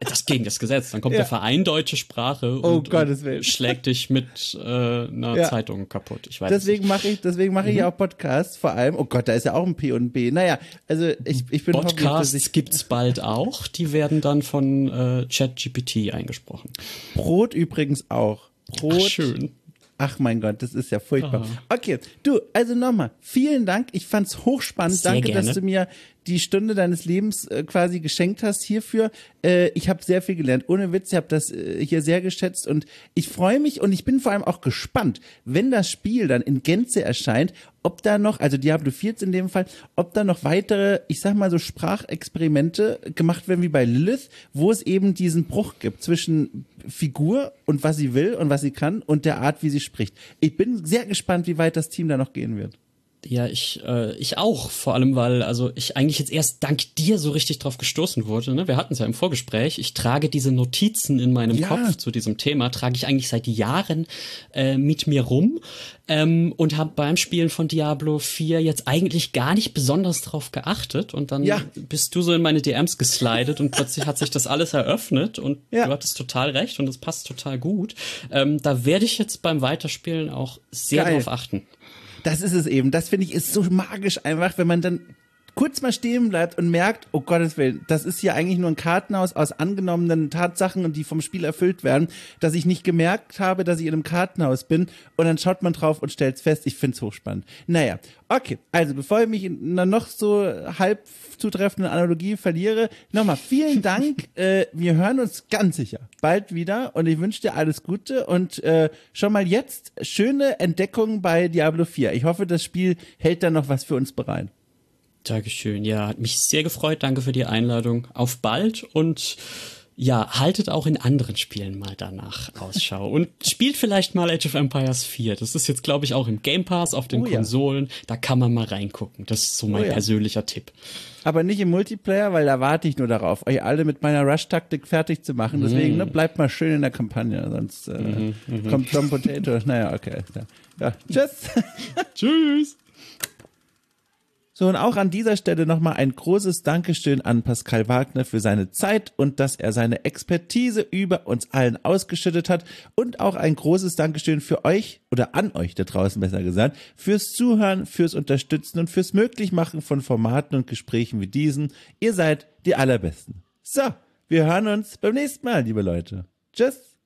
Das gegen das Gesetz. Dann kommt der Verein Deutsche Sprache und schlägt dich mit einer Zeitung kaputt. Ich weiß deswegen mache ich auch Podcasts, vor allem. Oh Gott, da ist ja auch ein P und B. Naja, also ich bin Podcasts gibt's bald auch. Die werden dann von ChatGPT eingesprochen. Brot übrigens auch. Brot. Ach, schön. Ach mein Gott, das ist ja furchtbar. Okay, du, also nochmal, vielen Dank. Ich fand's hochspannend. Sehr Danke, gerne. dass du mir die Stunde deines Lebens quasi geschenkt hast hierfür. Ich habe sehr viel gelernt. Ohne Witz, ich habe das hier sehr geschätzt und ich freue mich und ich bin vor allem auch gespannt, wenn das Spiel dann in Gänze erscheint, ob da noch, also Diablo 4 in dem Fall, ob da noch weitere, ich sag mal so Sprachexperimente gemacht werden wie bei Lilith, wo es eben diesen Bruch gibt zwischen Figur und was sie will und was sie kann und der Art, wie sie spricht. Ich bin sehr gespannt, wie weit das Team da noch gehen wird. Ja, ich auch, vor allem, weil ich eigentlich jetzt erst dank dir so richtig drauf gestoßen wurde. Ne? Wir hatten es ja im Vorgespräch. Ich trage diese Notizen in meinem Kopf zu diesem Thema, trage ich eigentlich seit Jahren mit mir rum und habe beim Spielen von Diablo 4 jetzt eigentlich gar nicht besonders drauf geachtet und dann bist du so in meine DMs geslidet und plötzlich hat sich das alles eröffnet und du hattest total recht und es passt total gut. Da werde ich jetzt beim Weiterspielen auch sehr drauf achten. Das ist es eben. Das finde ich ist so magisch einfach, wenn man dann kurz mal stehen bleibt und merkt, oh Gottes Willen, das ist hier eigentlich nur ein Kartenhaus aus angenommenen Tatsachen und die vom Spiel erfüllt werden, dass ich nicht gemerkt habe, dass ich in einem Kartenhaus bin und dann schaut man drauf und stellt fest, ich finde es hochspannend. Naja, okay, also bevor ich mich in einer noch so halb zutreffenden Analogie verliere, nochmal vielen Dank, wir hören uns ganz sicher bald wieder und ich wünsche dir alles Gute und schon mal jetzt schöne Entdeckungen bei Diablo 4. Ich hoffe, das Spiel hält dann noch was für uns bereit. Dankeschön. Ja, hat mich sehr gefreut. Danke für die Einladung. Auf bald und ja, haltet auch in anderen Spielen mal danach Ausschau und spielt vielleicht mal Age of Empires 4. Das ist jetzt, glaube ich, auch im Game Pass auf den Konsolen. Da kann man mal reingucken. Das ist so mein persönlicher Tipp. Aber nicht im Multiplayer, weil da warte ich nur darauf, euch alle mit meiner Rush-Taktik fertig zu machen. Deswegen, bleibt mal schön in der Kampagne, sonst kommt Tom Potato. Naja, okay. Ja, tschüss. Tschüss. So, und auch an dieser Stelle nochmal ein großes Dankeschön an Pascal Wagner für seine Zeit und dass er seine Expertise über uns allen ausgeschüttet hat und auch ein großes Dankeschön für euch oder an euch da draußen besser gesagt, fürs Zuhören, fürs Unterstützen und fürs Möglichmachen von Formaten und Gesprächen wie diesen. Ihr seid die Allerbesten. So, wir hören uns beim nächsten Mal, liebe Leute. Tschüss.